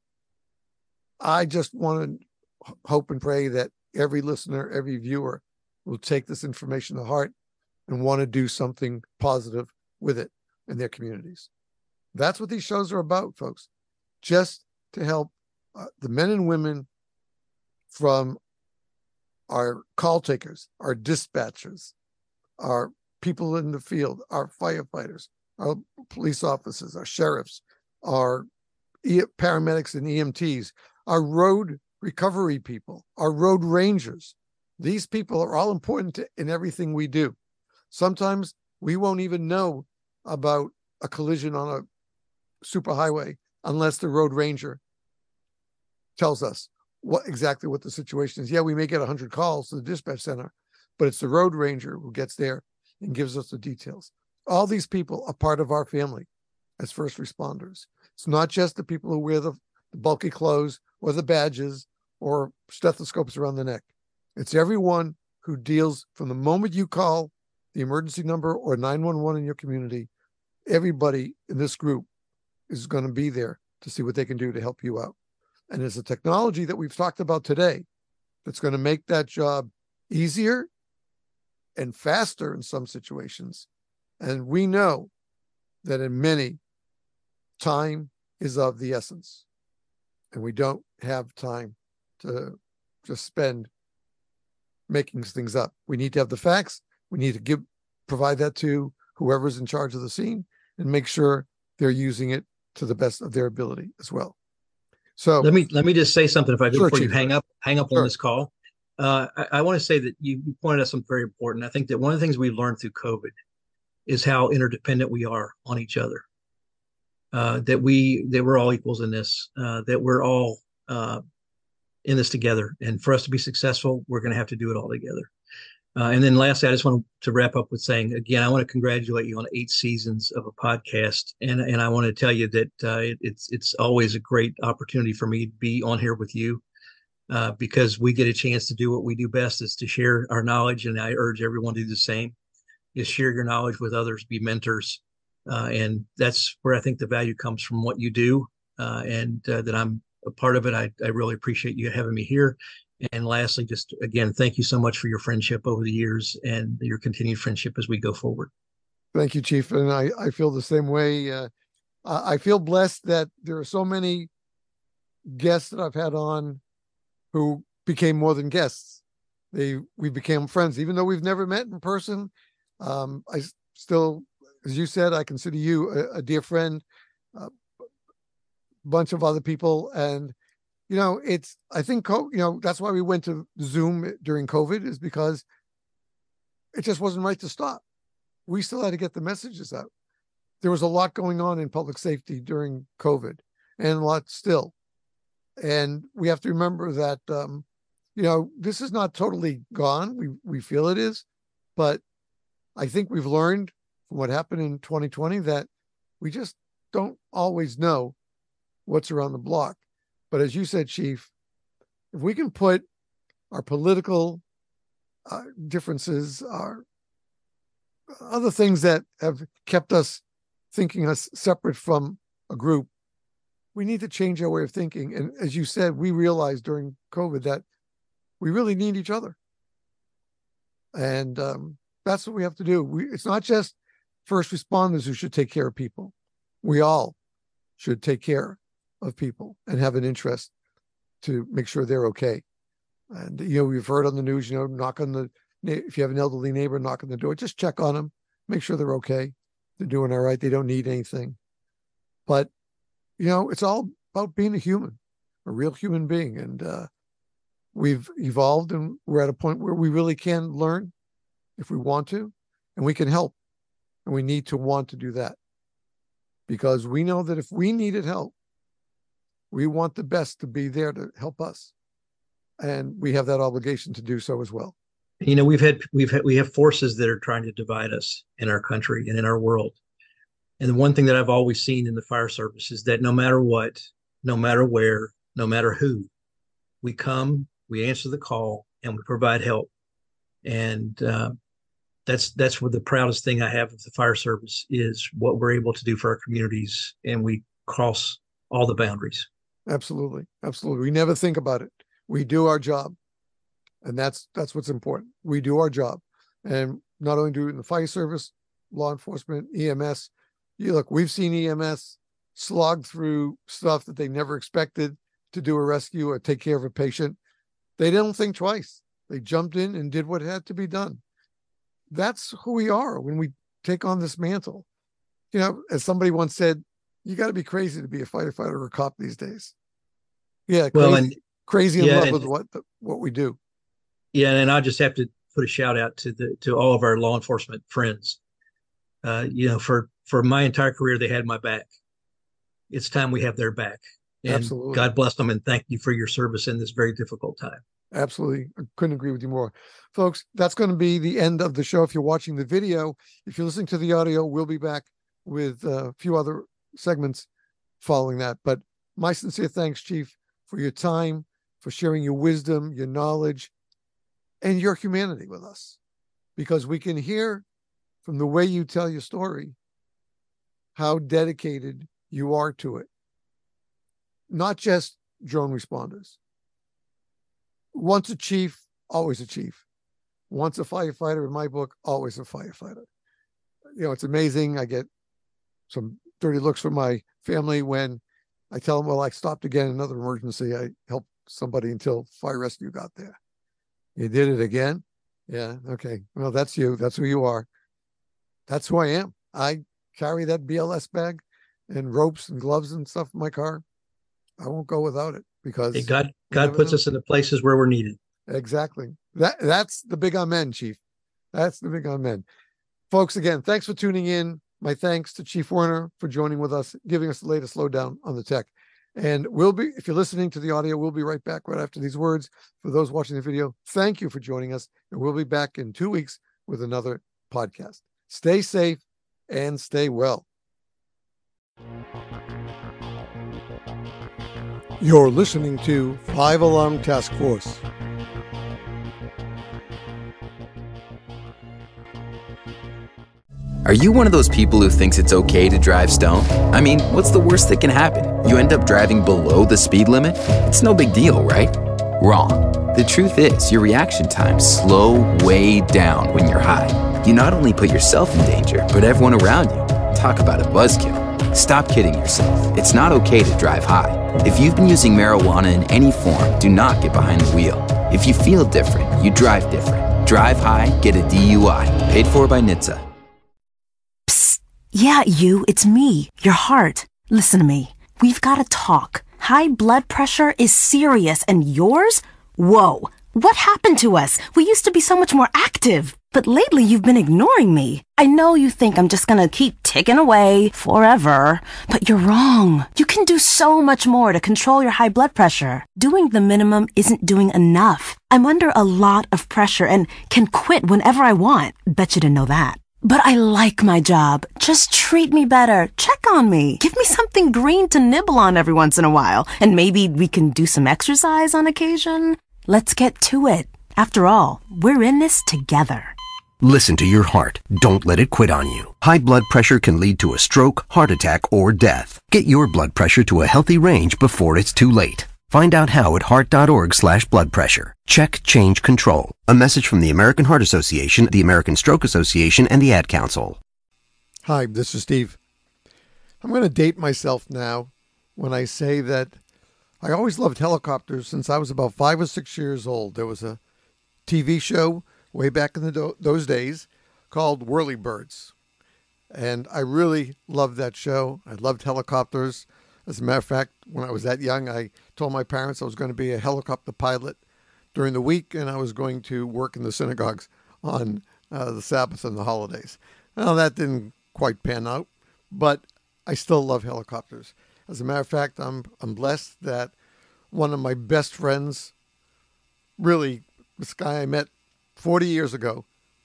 I just want to hope and pray that every listener, every viewer will take this information to heart and want to do something positive with it in their communities. That's what these shows are about, folks. Just to help uh, the men and women from our call takers, our dispatchers, our people in the field, our firefighters, our police officers, our sheriffs, our e- paramedics and E M Ts, our road recovery people, our road rangers. These people are all important to, in everything we do. Sometimes we won't even know about a collision on a superhighway unless the road ranger tells us what exactly what the situation is. Yeah, we may get one hundred calls to the dispatch center, but it's the road ranger who gets there and gives us the details. All these people are part of our family as first responders. It's not just the people who wear the, the bulky clothes or the badges or stethoscopes around the neck. It's everyone who deals from the moment you call the emergency number or nine one one in your community. Everybody in this group is going to be there to see what they can do to help you out. And it's a technology that we've talked about today that's going to make that job easier and faster in some situations. And we know that in many, time is of the essence. And we don't have time to just spend making things up. We need to have the facts. We need to give provide that to whoever's in charge of the scene and make sure they're using it to the best of their ability as well. So let me let me just say something if I could Sure, before you Chief. hang up hang up Sure. on this call. Uh, I, I want to say that you, you pointed out something very important. I think that one of the things we learned through COVID is how interdependent we are on each other. uh, that we that we're all equals in this, uh, that we're all uh, in this together. And for us to be successful, we're going to have to do it all together. Uh, and then lastly, I just want to wrap up with saying, again, I want to congratulate you on eight seasons of a podcast. And, and I want to tell you that uh, it, it's, it's always a great opportunity for me to be on here with you uh, because we get a chance to do what we do best, is to share our knowledge. And I urge everyone to do the same, is share your knowledge with others, be mentors. Uh, and that's where I think the value comes from what you do. Uh, and uh, that I'm a part of it. I, I really appreciate you having me here. And lastly, just again, thank you so much for your friendship over the years and your continued friendship as we go forward. Thank you, Chief. And I, I feel the same way. Uh, I feel blessed that there are so many guests that I've had on who became more than guests. They we became friends, even though we've never met in person. Um, I still, as you said, I consider you a, a dear friend, a bunch of other people. And you know, it's, I think, you know, that's why we went to Zoom during COVID, is because it just wasn't right to stop. We still had to get the messages out. There was a lot going on in public safety during COVID, and a lot still. And we have to remember that, um, you know, this is not totally gone. We, we feel it is, but I think we've learned from what happened in twenty twenty that we just don't always know what's around the block. But as you said, Chief, if we can put our political uh, differences, our other things that have kept us thinking us separate from a group, we need to change our way of thinking. And as you said, we realized during COVID that we really need each other. And um, that's what we have to do. We, it's not just first responders who should take care of people. We all should take care of people and have an interest to make sure they're okay. And, you know, we've heard on the news, you know, knock on the, if you have an elderly neighbor, knock on the door, just check on them, make sure they're okay. They're doing all right. They don't need anything. But, you know, it's all about being a human, a real human being. And uh, we've evolved, and we're at a point where we really can learn if we want to, and we can help. And we need to want to do that, because we know that if we needed help, we want the best to be there to help us. And we have that obligation to do so as well. You know, we've had, we've had, we have forces that are trying to divide us in our country and in our world. And the one thing that I've always seen in the fire service is that no matter what, no matter where, no matter who, we come, we answer the call, and we provide help. And uh, that's, that's what the proudest thing I have of the fire service is, what we're able to do for our communities. And we cross all the boundaries. Absolutely. Absolutely. We never think about it. We do our job. And that's, that's what's important. We do our job. And not only do it in the fire service, law enforcement, E M S. You look, we've seen E M S slog through stuff that they never expected to do a rescue or take care of a patient. They didn't think twice. They jumped in and did what had to be done. That's who we are when we take on this mantle. You know, as somebody once said, you got to be crazy to be a firefighter or a cop these days. Yeah, crazy, well, and, crazy in yeah, love and, with what the, what we do. Yeah, and I just have to put a shout out to the to all of our law enforcement friends. Uh, you know, for for my entire career, they had my back. It's time we have their back. And Absolutely. God bless them, and thank you for your service in this very difficult time. Absolutely. I couldn't agree with you more. Folks, that's going to be the end of the show. If you're watching the video, if you're listening to the audio, we'll be back with a few other segments following that. But my sincere thanks, Chief, for your time, for sharing your wisdom, your knowledge, and your humanity with us, because we can hear from the way you tell your story how dedicated you are to it. Not just drone responders. Once a chief, always a chief. Once a firefighter, in my book, always a firefighter. You know, it's amazing. I get some dirty looks from my family when I tell them, well, I stopped again, another emergency. I helped somebody until fire rescue got there. You did it again? Yeah, okay. Well, that's you. That's who you are. That's who I am. I carry that B L S bag and ropes and gloves and stuff in my car. I won't go without it, because hey, God, God puts know. us in the places where we're needed. Exactly. That that's the big amen, Chief. That's the big amen. Folks, again, thanks for tuning in. My thanks to Chief Werner for joining with us, giving us the latest lowdown on the tech. And we'll be, if you're listening to the audio, we'll be right back right after these words. For those watching the video, thank you for joining us. And we'll be back in two weeks with another podcast. Stay safe and stay well. You're listening to Five Alarm Task Force. Are you one of those people who thinks it's okay to drive stoned? I mean, what's the worst that can happen? You end up driving below the speed limit? It's no big deal, right? Wrong. The truth is, your reaction times slow way down when you're high. You not only put yourself in danger, but everyone around you. Talk about a buzzkill. Stop kidding yourself. It's not okay to drive high. If you've been using marijuana in any form, do not get behind the wheel. If you feel different, you drive different. Drive high, get a D U I. Paid for by N H T S A. Yeah, you, it's me, your heart. Listen to me. We've got to talk. High blood pressure is serious, and yours? Whoa. What happened to us? We used to be so much more active. But lately you've been ignoring me. I know you think I'm just gonna keep ticking away forever, but you're wrong. You can do so much more to control your high blood pressure. Doing the minimum isn't doing enough. I'm under a lot of pressure and can quit whenever I want. Bet you didn't know that. But I like my job. Just treat me better. Check on me. Give me something green to nibble on every once in a while. And maybe we can do some exercise on occasion. Let's get to it. After all, we're in this together. Listen to your heart. Don't let it quit on you. High blood pressure can lead to a stroke, heart attack, or death. Get your blood pressure to a healthy range before it's too late. Find out how at heart.org slash blood pressure. Check, change, control. A message from the American Heart Association, the American Stroke Association, and the Ad Council. Hi, this is Steve. I'm going to date myself now when I say that I always loved helicopters since I was about five or six years old. There was a T V show way back in the do- those days called Whirlybirds. And I really loved that show. I loved helicopters. As a matter of fact, when I was that young, I told my parents I was going to be a helicopter pilot during the week, and I was going to work in the synagogues on uh, the Sabbath and the holidays. Well, that didn't quite pan out, but I still love helicopters. As a matter of fact, I'm I'm blessed that one of my best friends, really, this guy I met forty years ago,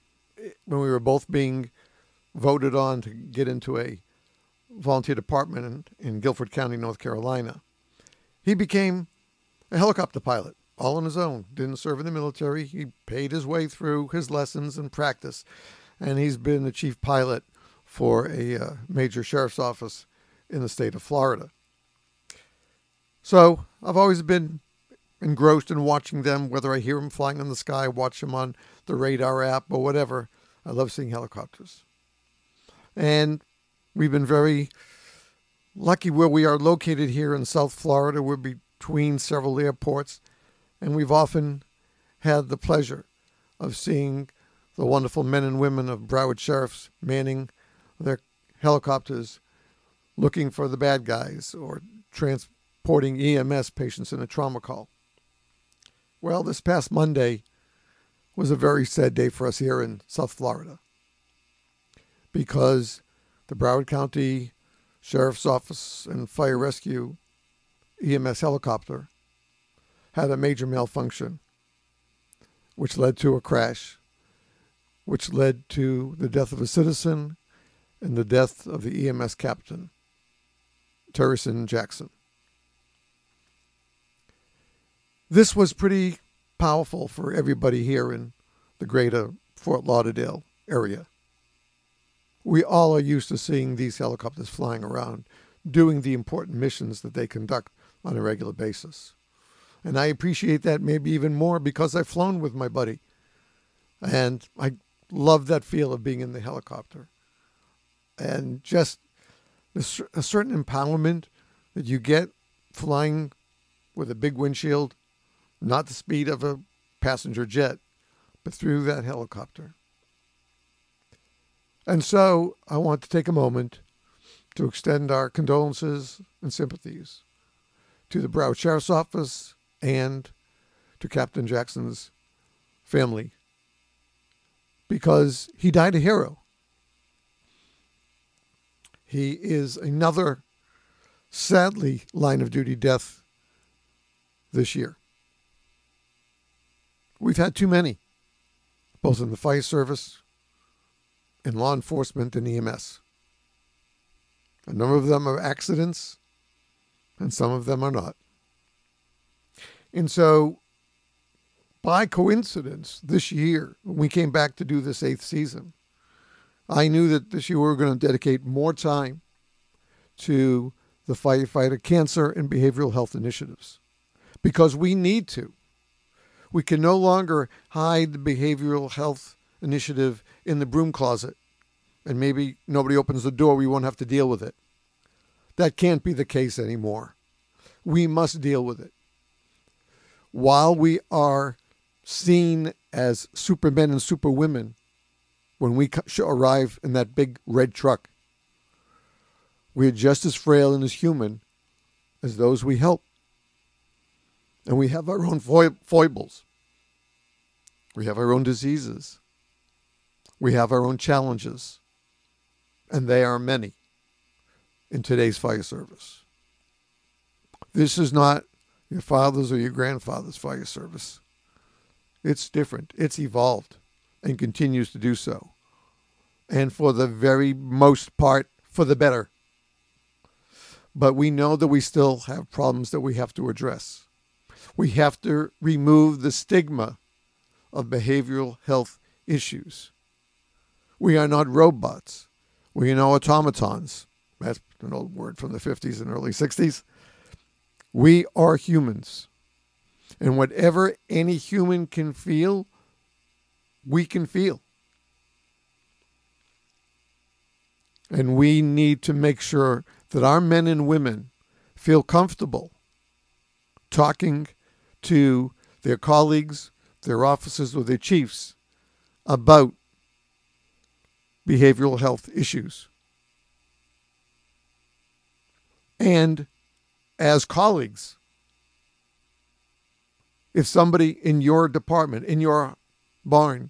when we were both being voted on to get into a volunteer department in, in Guilford County, North Carolina, he became a helicopter pilot all on his own. Didn't serve in the military. He paid his way through his lessons and practice, and he's been the chief pilot for a uh, major sheriff's office in the state of Florida. So I've always been engrossed in watching them, whether I hear them flying in the sky, watch them on the radar app or whatever. I love seeing helicopters. And we've been very lucky where we are located here in South Florida. We're between several airports, and we've often had the pleasure of seeing the wonderful men and women of Broward Sheriffs manning their helicopters looking for the bad guys or transporting E M S patients in a trauma call. Well, this past Monday was a very sad day for us here in South Florida because the Broward County Sheriff's Office and Fire Rescue E M S helicopter had a major malfunction, which led to a crash, which led to the death of a citizen and the death of the E M S captain, Terrison Jackson. This was pretty powerful for everybody here in the greater Fort Lauderdale area. We all are used to seeing these helicopters flying around, doing the important missions that they conduct on a regular basis. And I appreciate that maybe even more because I've flown with my buddy. And I love that feel of being in the helicopter. And just a certain empowerment that you get flying with a big windshield, not the speed of a passenger jet, but through that helicopter. And so I want to take a moment to extend our condolences and sympathies to the Broward Sheriff's Office and to Captain Jackson's family, because he died a hero. He is another, sadly, line of duty death this year. We've had too many, both in the fire service, in law enforcement, and E M S. A number of them are accidents, and some of them are not. And so, by coincidence, this year, when we came back to do this eighth season, I knew that this year we were going to dedicate more time to the firefighter cancer and behavioral health initiatives, because we need to. We can no longer hide the behavioral health initiative in the broom closet, and maybe nobody opens the door, we won't have to deal with it. That can't be the case anymore. We must deal with it. While we are seen as supermen and superwomen when we arrive in that big red truck, we are just as frail and as human as those we help. And we have our own foibles. We have our own diseases. We have our own challenges. And they are many in today's fire service. This is not your father's or your grandfather's fire service. It's different. It's evolved and continues to do so. And for the very most part, for the better. But we know that we still have problems that we have to address. We have to remove the stigma of behavioral health issues. We are not robots. We are no automatons. That's an old word from the fifties and early sixties. We are humans. And whatever any human can feel, we can feel. And we need to make sure that our men and women feel comfortable talking to their colleagues, their officers, or their chiefs about behavioral health issues. And as colleagues, if somebody in your department, in your barn,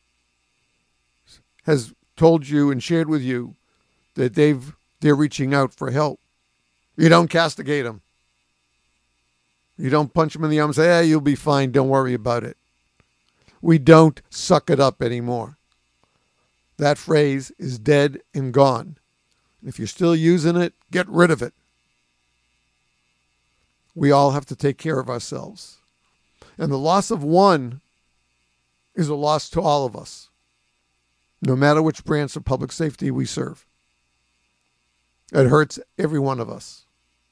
has told you and shared with you that they've they're reaching out for help, you don't castigate them. You don't punch them in the arm and say, hey, you'll be fine, don't worry about it. We don't suck it up anymore. That phrase is dead and gone. If you're still using it, get rid of it. We all have to take care of ourselves. And the loss of one is a loss to all of us, no matter which branch of public safety we serve. It hurts every one of us.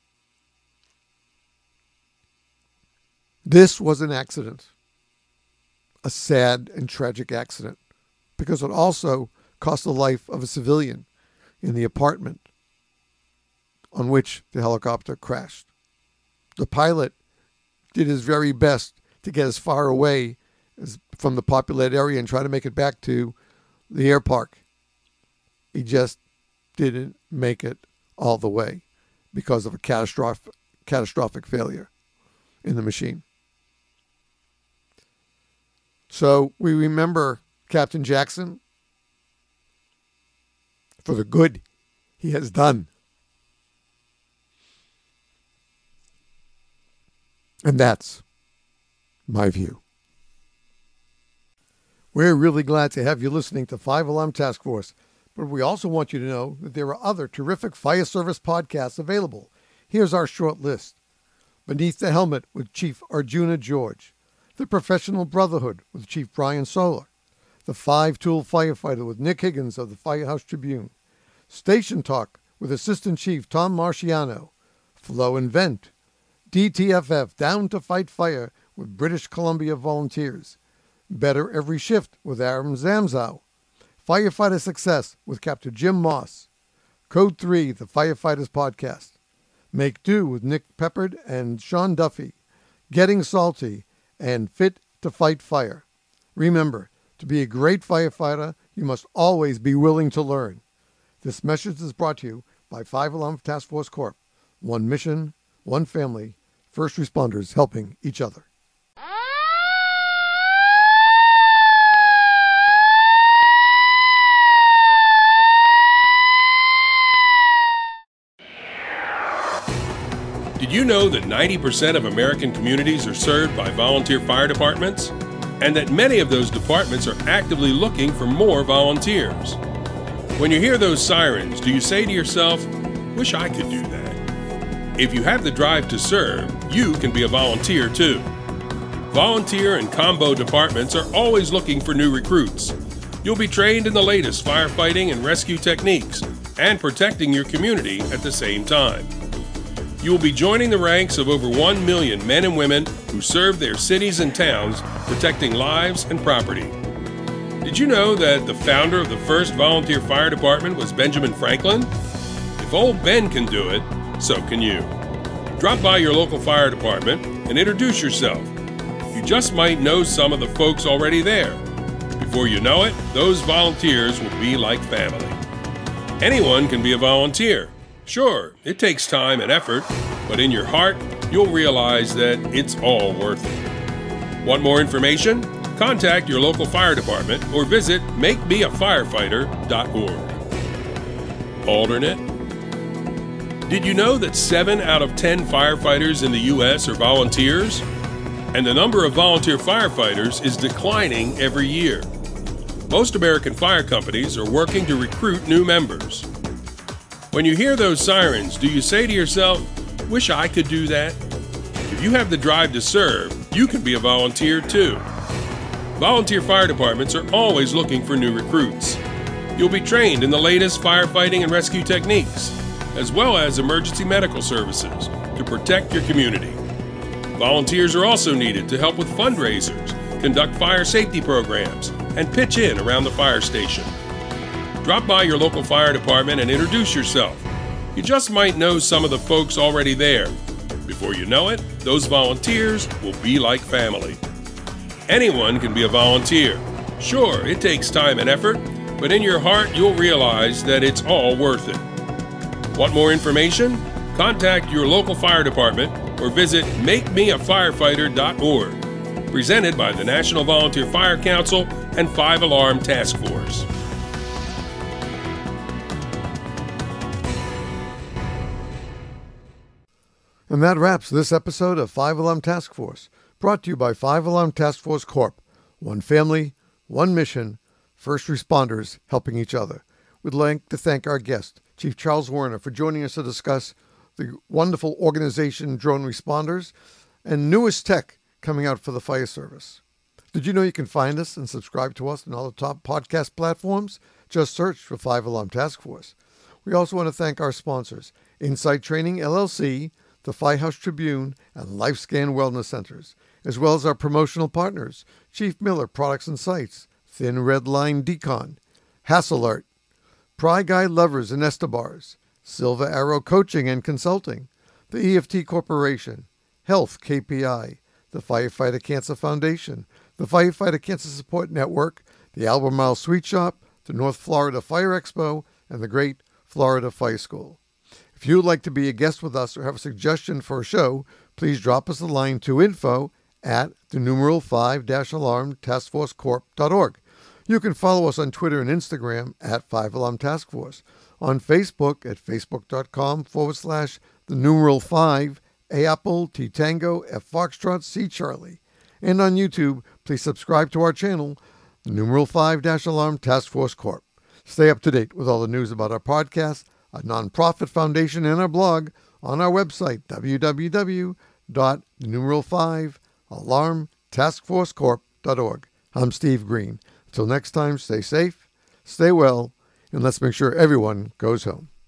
This was an accident, a sad and tragic accident, because it also cost the life of a civilian in the apartment on which the helicopter crashed. The pilot did his very best to get as far away as from the populated area and try to make it back to the air park. He just didn't make it all the way because of a catastrophic, catastrophic failure in the machine. So we remember Captain Jackson for the good he has done. And that's my view. We're really glad to have you listening to Five Alarm Task Force, but we also want you to know that there are other terrific fire service podcasts available. Here's our short list. Beneath the Helmet with Chief Arjuna George, The Professional Brotherhood with Chief Brian Solar, The Five-Tool Firefighter with Nick Higgins of the Firehouse Tribune, Station Talk with Assistant Chief Tom Marciano, Flow and Vent, D T F F Down to Fight Fire with British Columbia Volunteers, Better Every Shift with Aram Zamzow, Firefighter Success with Captain Jim Moss, Code three, the Firefighters Podcast, Make Do with Nick Peppard and Sean Duffy, Getting Salty, and Fit to Fight Fire. Remember, to be a great firefighter, you must always be willing to learn. This message is brought to you by Five Alarm Task Force Corp. One mission, one family, first responders helping each other. Did you know that ninety percent of American communities are served by volunteer fire departments? And that many of those departments are actively looking for more volunteers? When you hear those sirens, do you say to yourself, "Wish I could do that"? If you have the drive to serve, you can be a volunteer too. Volunteer and combo departments are always looking for new recruits. You'll be trained in the latest firefighting and rescue techniques and protecting your community at the same time. You will be joining the ranks of over one million men and women who serve their cities and towns, protecting lives and property. Did you know that the founder of the first volunteer fire department was Benjamin Franklin? If old Ben can do it, so can you. Drop by your local fire department and introduce yourself. You just might know some of the folks already there. Before you know it, those volunteers will be like family. Anyone can be a volunteer. Sure, it takes time and effort, but in your heart, you'll realize that it's all worth it. Want more information? Contact your local fire department or visit make me a firefighter dot org. Alternate. Did you know that seven out of ten firefighters in the U S are volunteers? And the number of volunteer firefighters is declining every year. Most American fire companies are working to recruit new members. When you hear those sirens, do you say to yourself, "Wish I could do that"? If you have the drive to serve, you can be a volunteer too. Volunteer fire departments are always looking for new recruits. You'll be trained in the latest firefighting and rescue techniques, as well as emergency medical services to protect your community. Volunteers are also needed to help with fundraisers, conduct fire safety programs, and pitch in around the fire station. Drop by your local fire department and introduce yourself. You just might know some of the folks already there. Before you know it, those volunteers will be like family. Anyone can be a volunteer. Sure, it takes time and effort, but in your heart, you'll realize that it's all worth it. Want more information? Contact your local fire department or visit make me a firefighter dot org. Presented by the National Volunteer Fire Council and Five Alarm Task Force. And that wraps this episode of Five Alarm Task Force, brought to you by Five Alarm Task Force Corp. One family, one mission, first responders helping each other. We'd like to thank our guest, Chief Charles Werner, for joining us to discuss the wonderful organization Drone Responders and newest tech coming out for the fire service. Did you know you can find us and subscribe to us on all the top podcast platforms? Just search for Five Alarm Task Force. We also want to thank our sponsors, Insight Training L L C, the Firehouse Tribune, and LifeScan Wellness Centers, as well as our promotional partners, Chief Miller Products and Sites, Thin Red Line Decon, Hasselart, Pry Guy Levers and Estobars, Silver Arrow Coaching and Consulting, the E F T Corporation, Health K P I, the Firefighter Cancer Foundation, the Firefighter Cancer Support Network, the Albemarle Sweet Shop, the North Florida Fire Expo, and the Great Florida Fire School. If you would like to be a guest with us or have a suggestion for a show, please drop us a line to info at the numeral five dash alarm task force corp dot org. You can follow us on Twitter and Instagram at Five Alarm Task Force, on Facebook at facebook.com forward slash the numeral five, A Apple, T Tango, F Foxtrot, C Charlie. And on YouTube, please subscribe to our channel, the numeral five dash alarm task force corp. Stay up to date with all the news about our podcast, a nonprofit foundation, and our blog on our website, w w w dot the numeral five alarm task force corp dot org. I'm Steve Green. Until next time, stay safe, stay well, and let's make sure everyone goes home.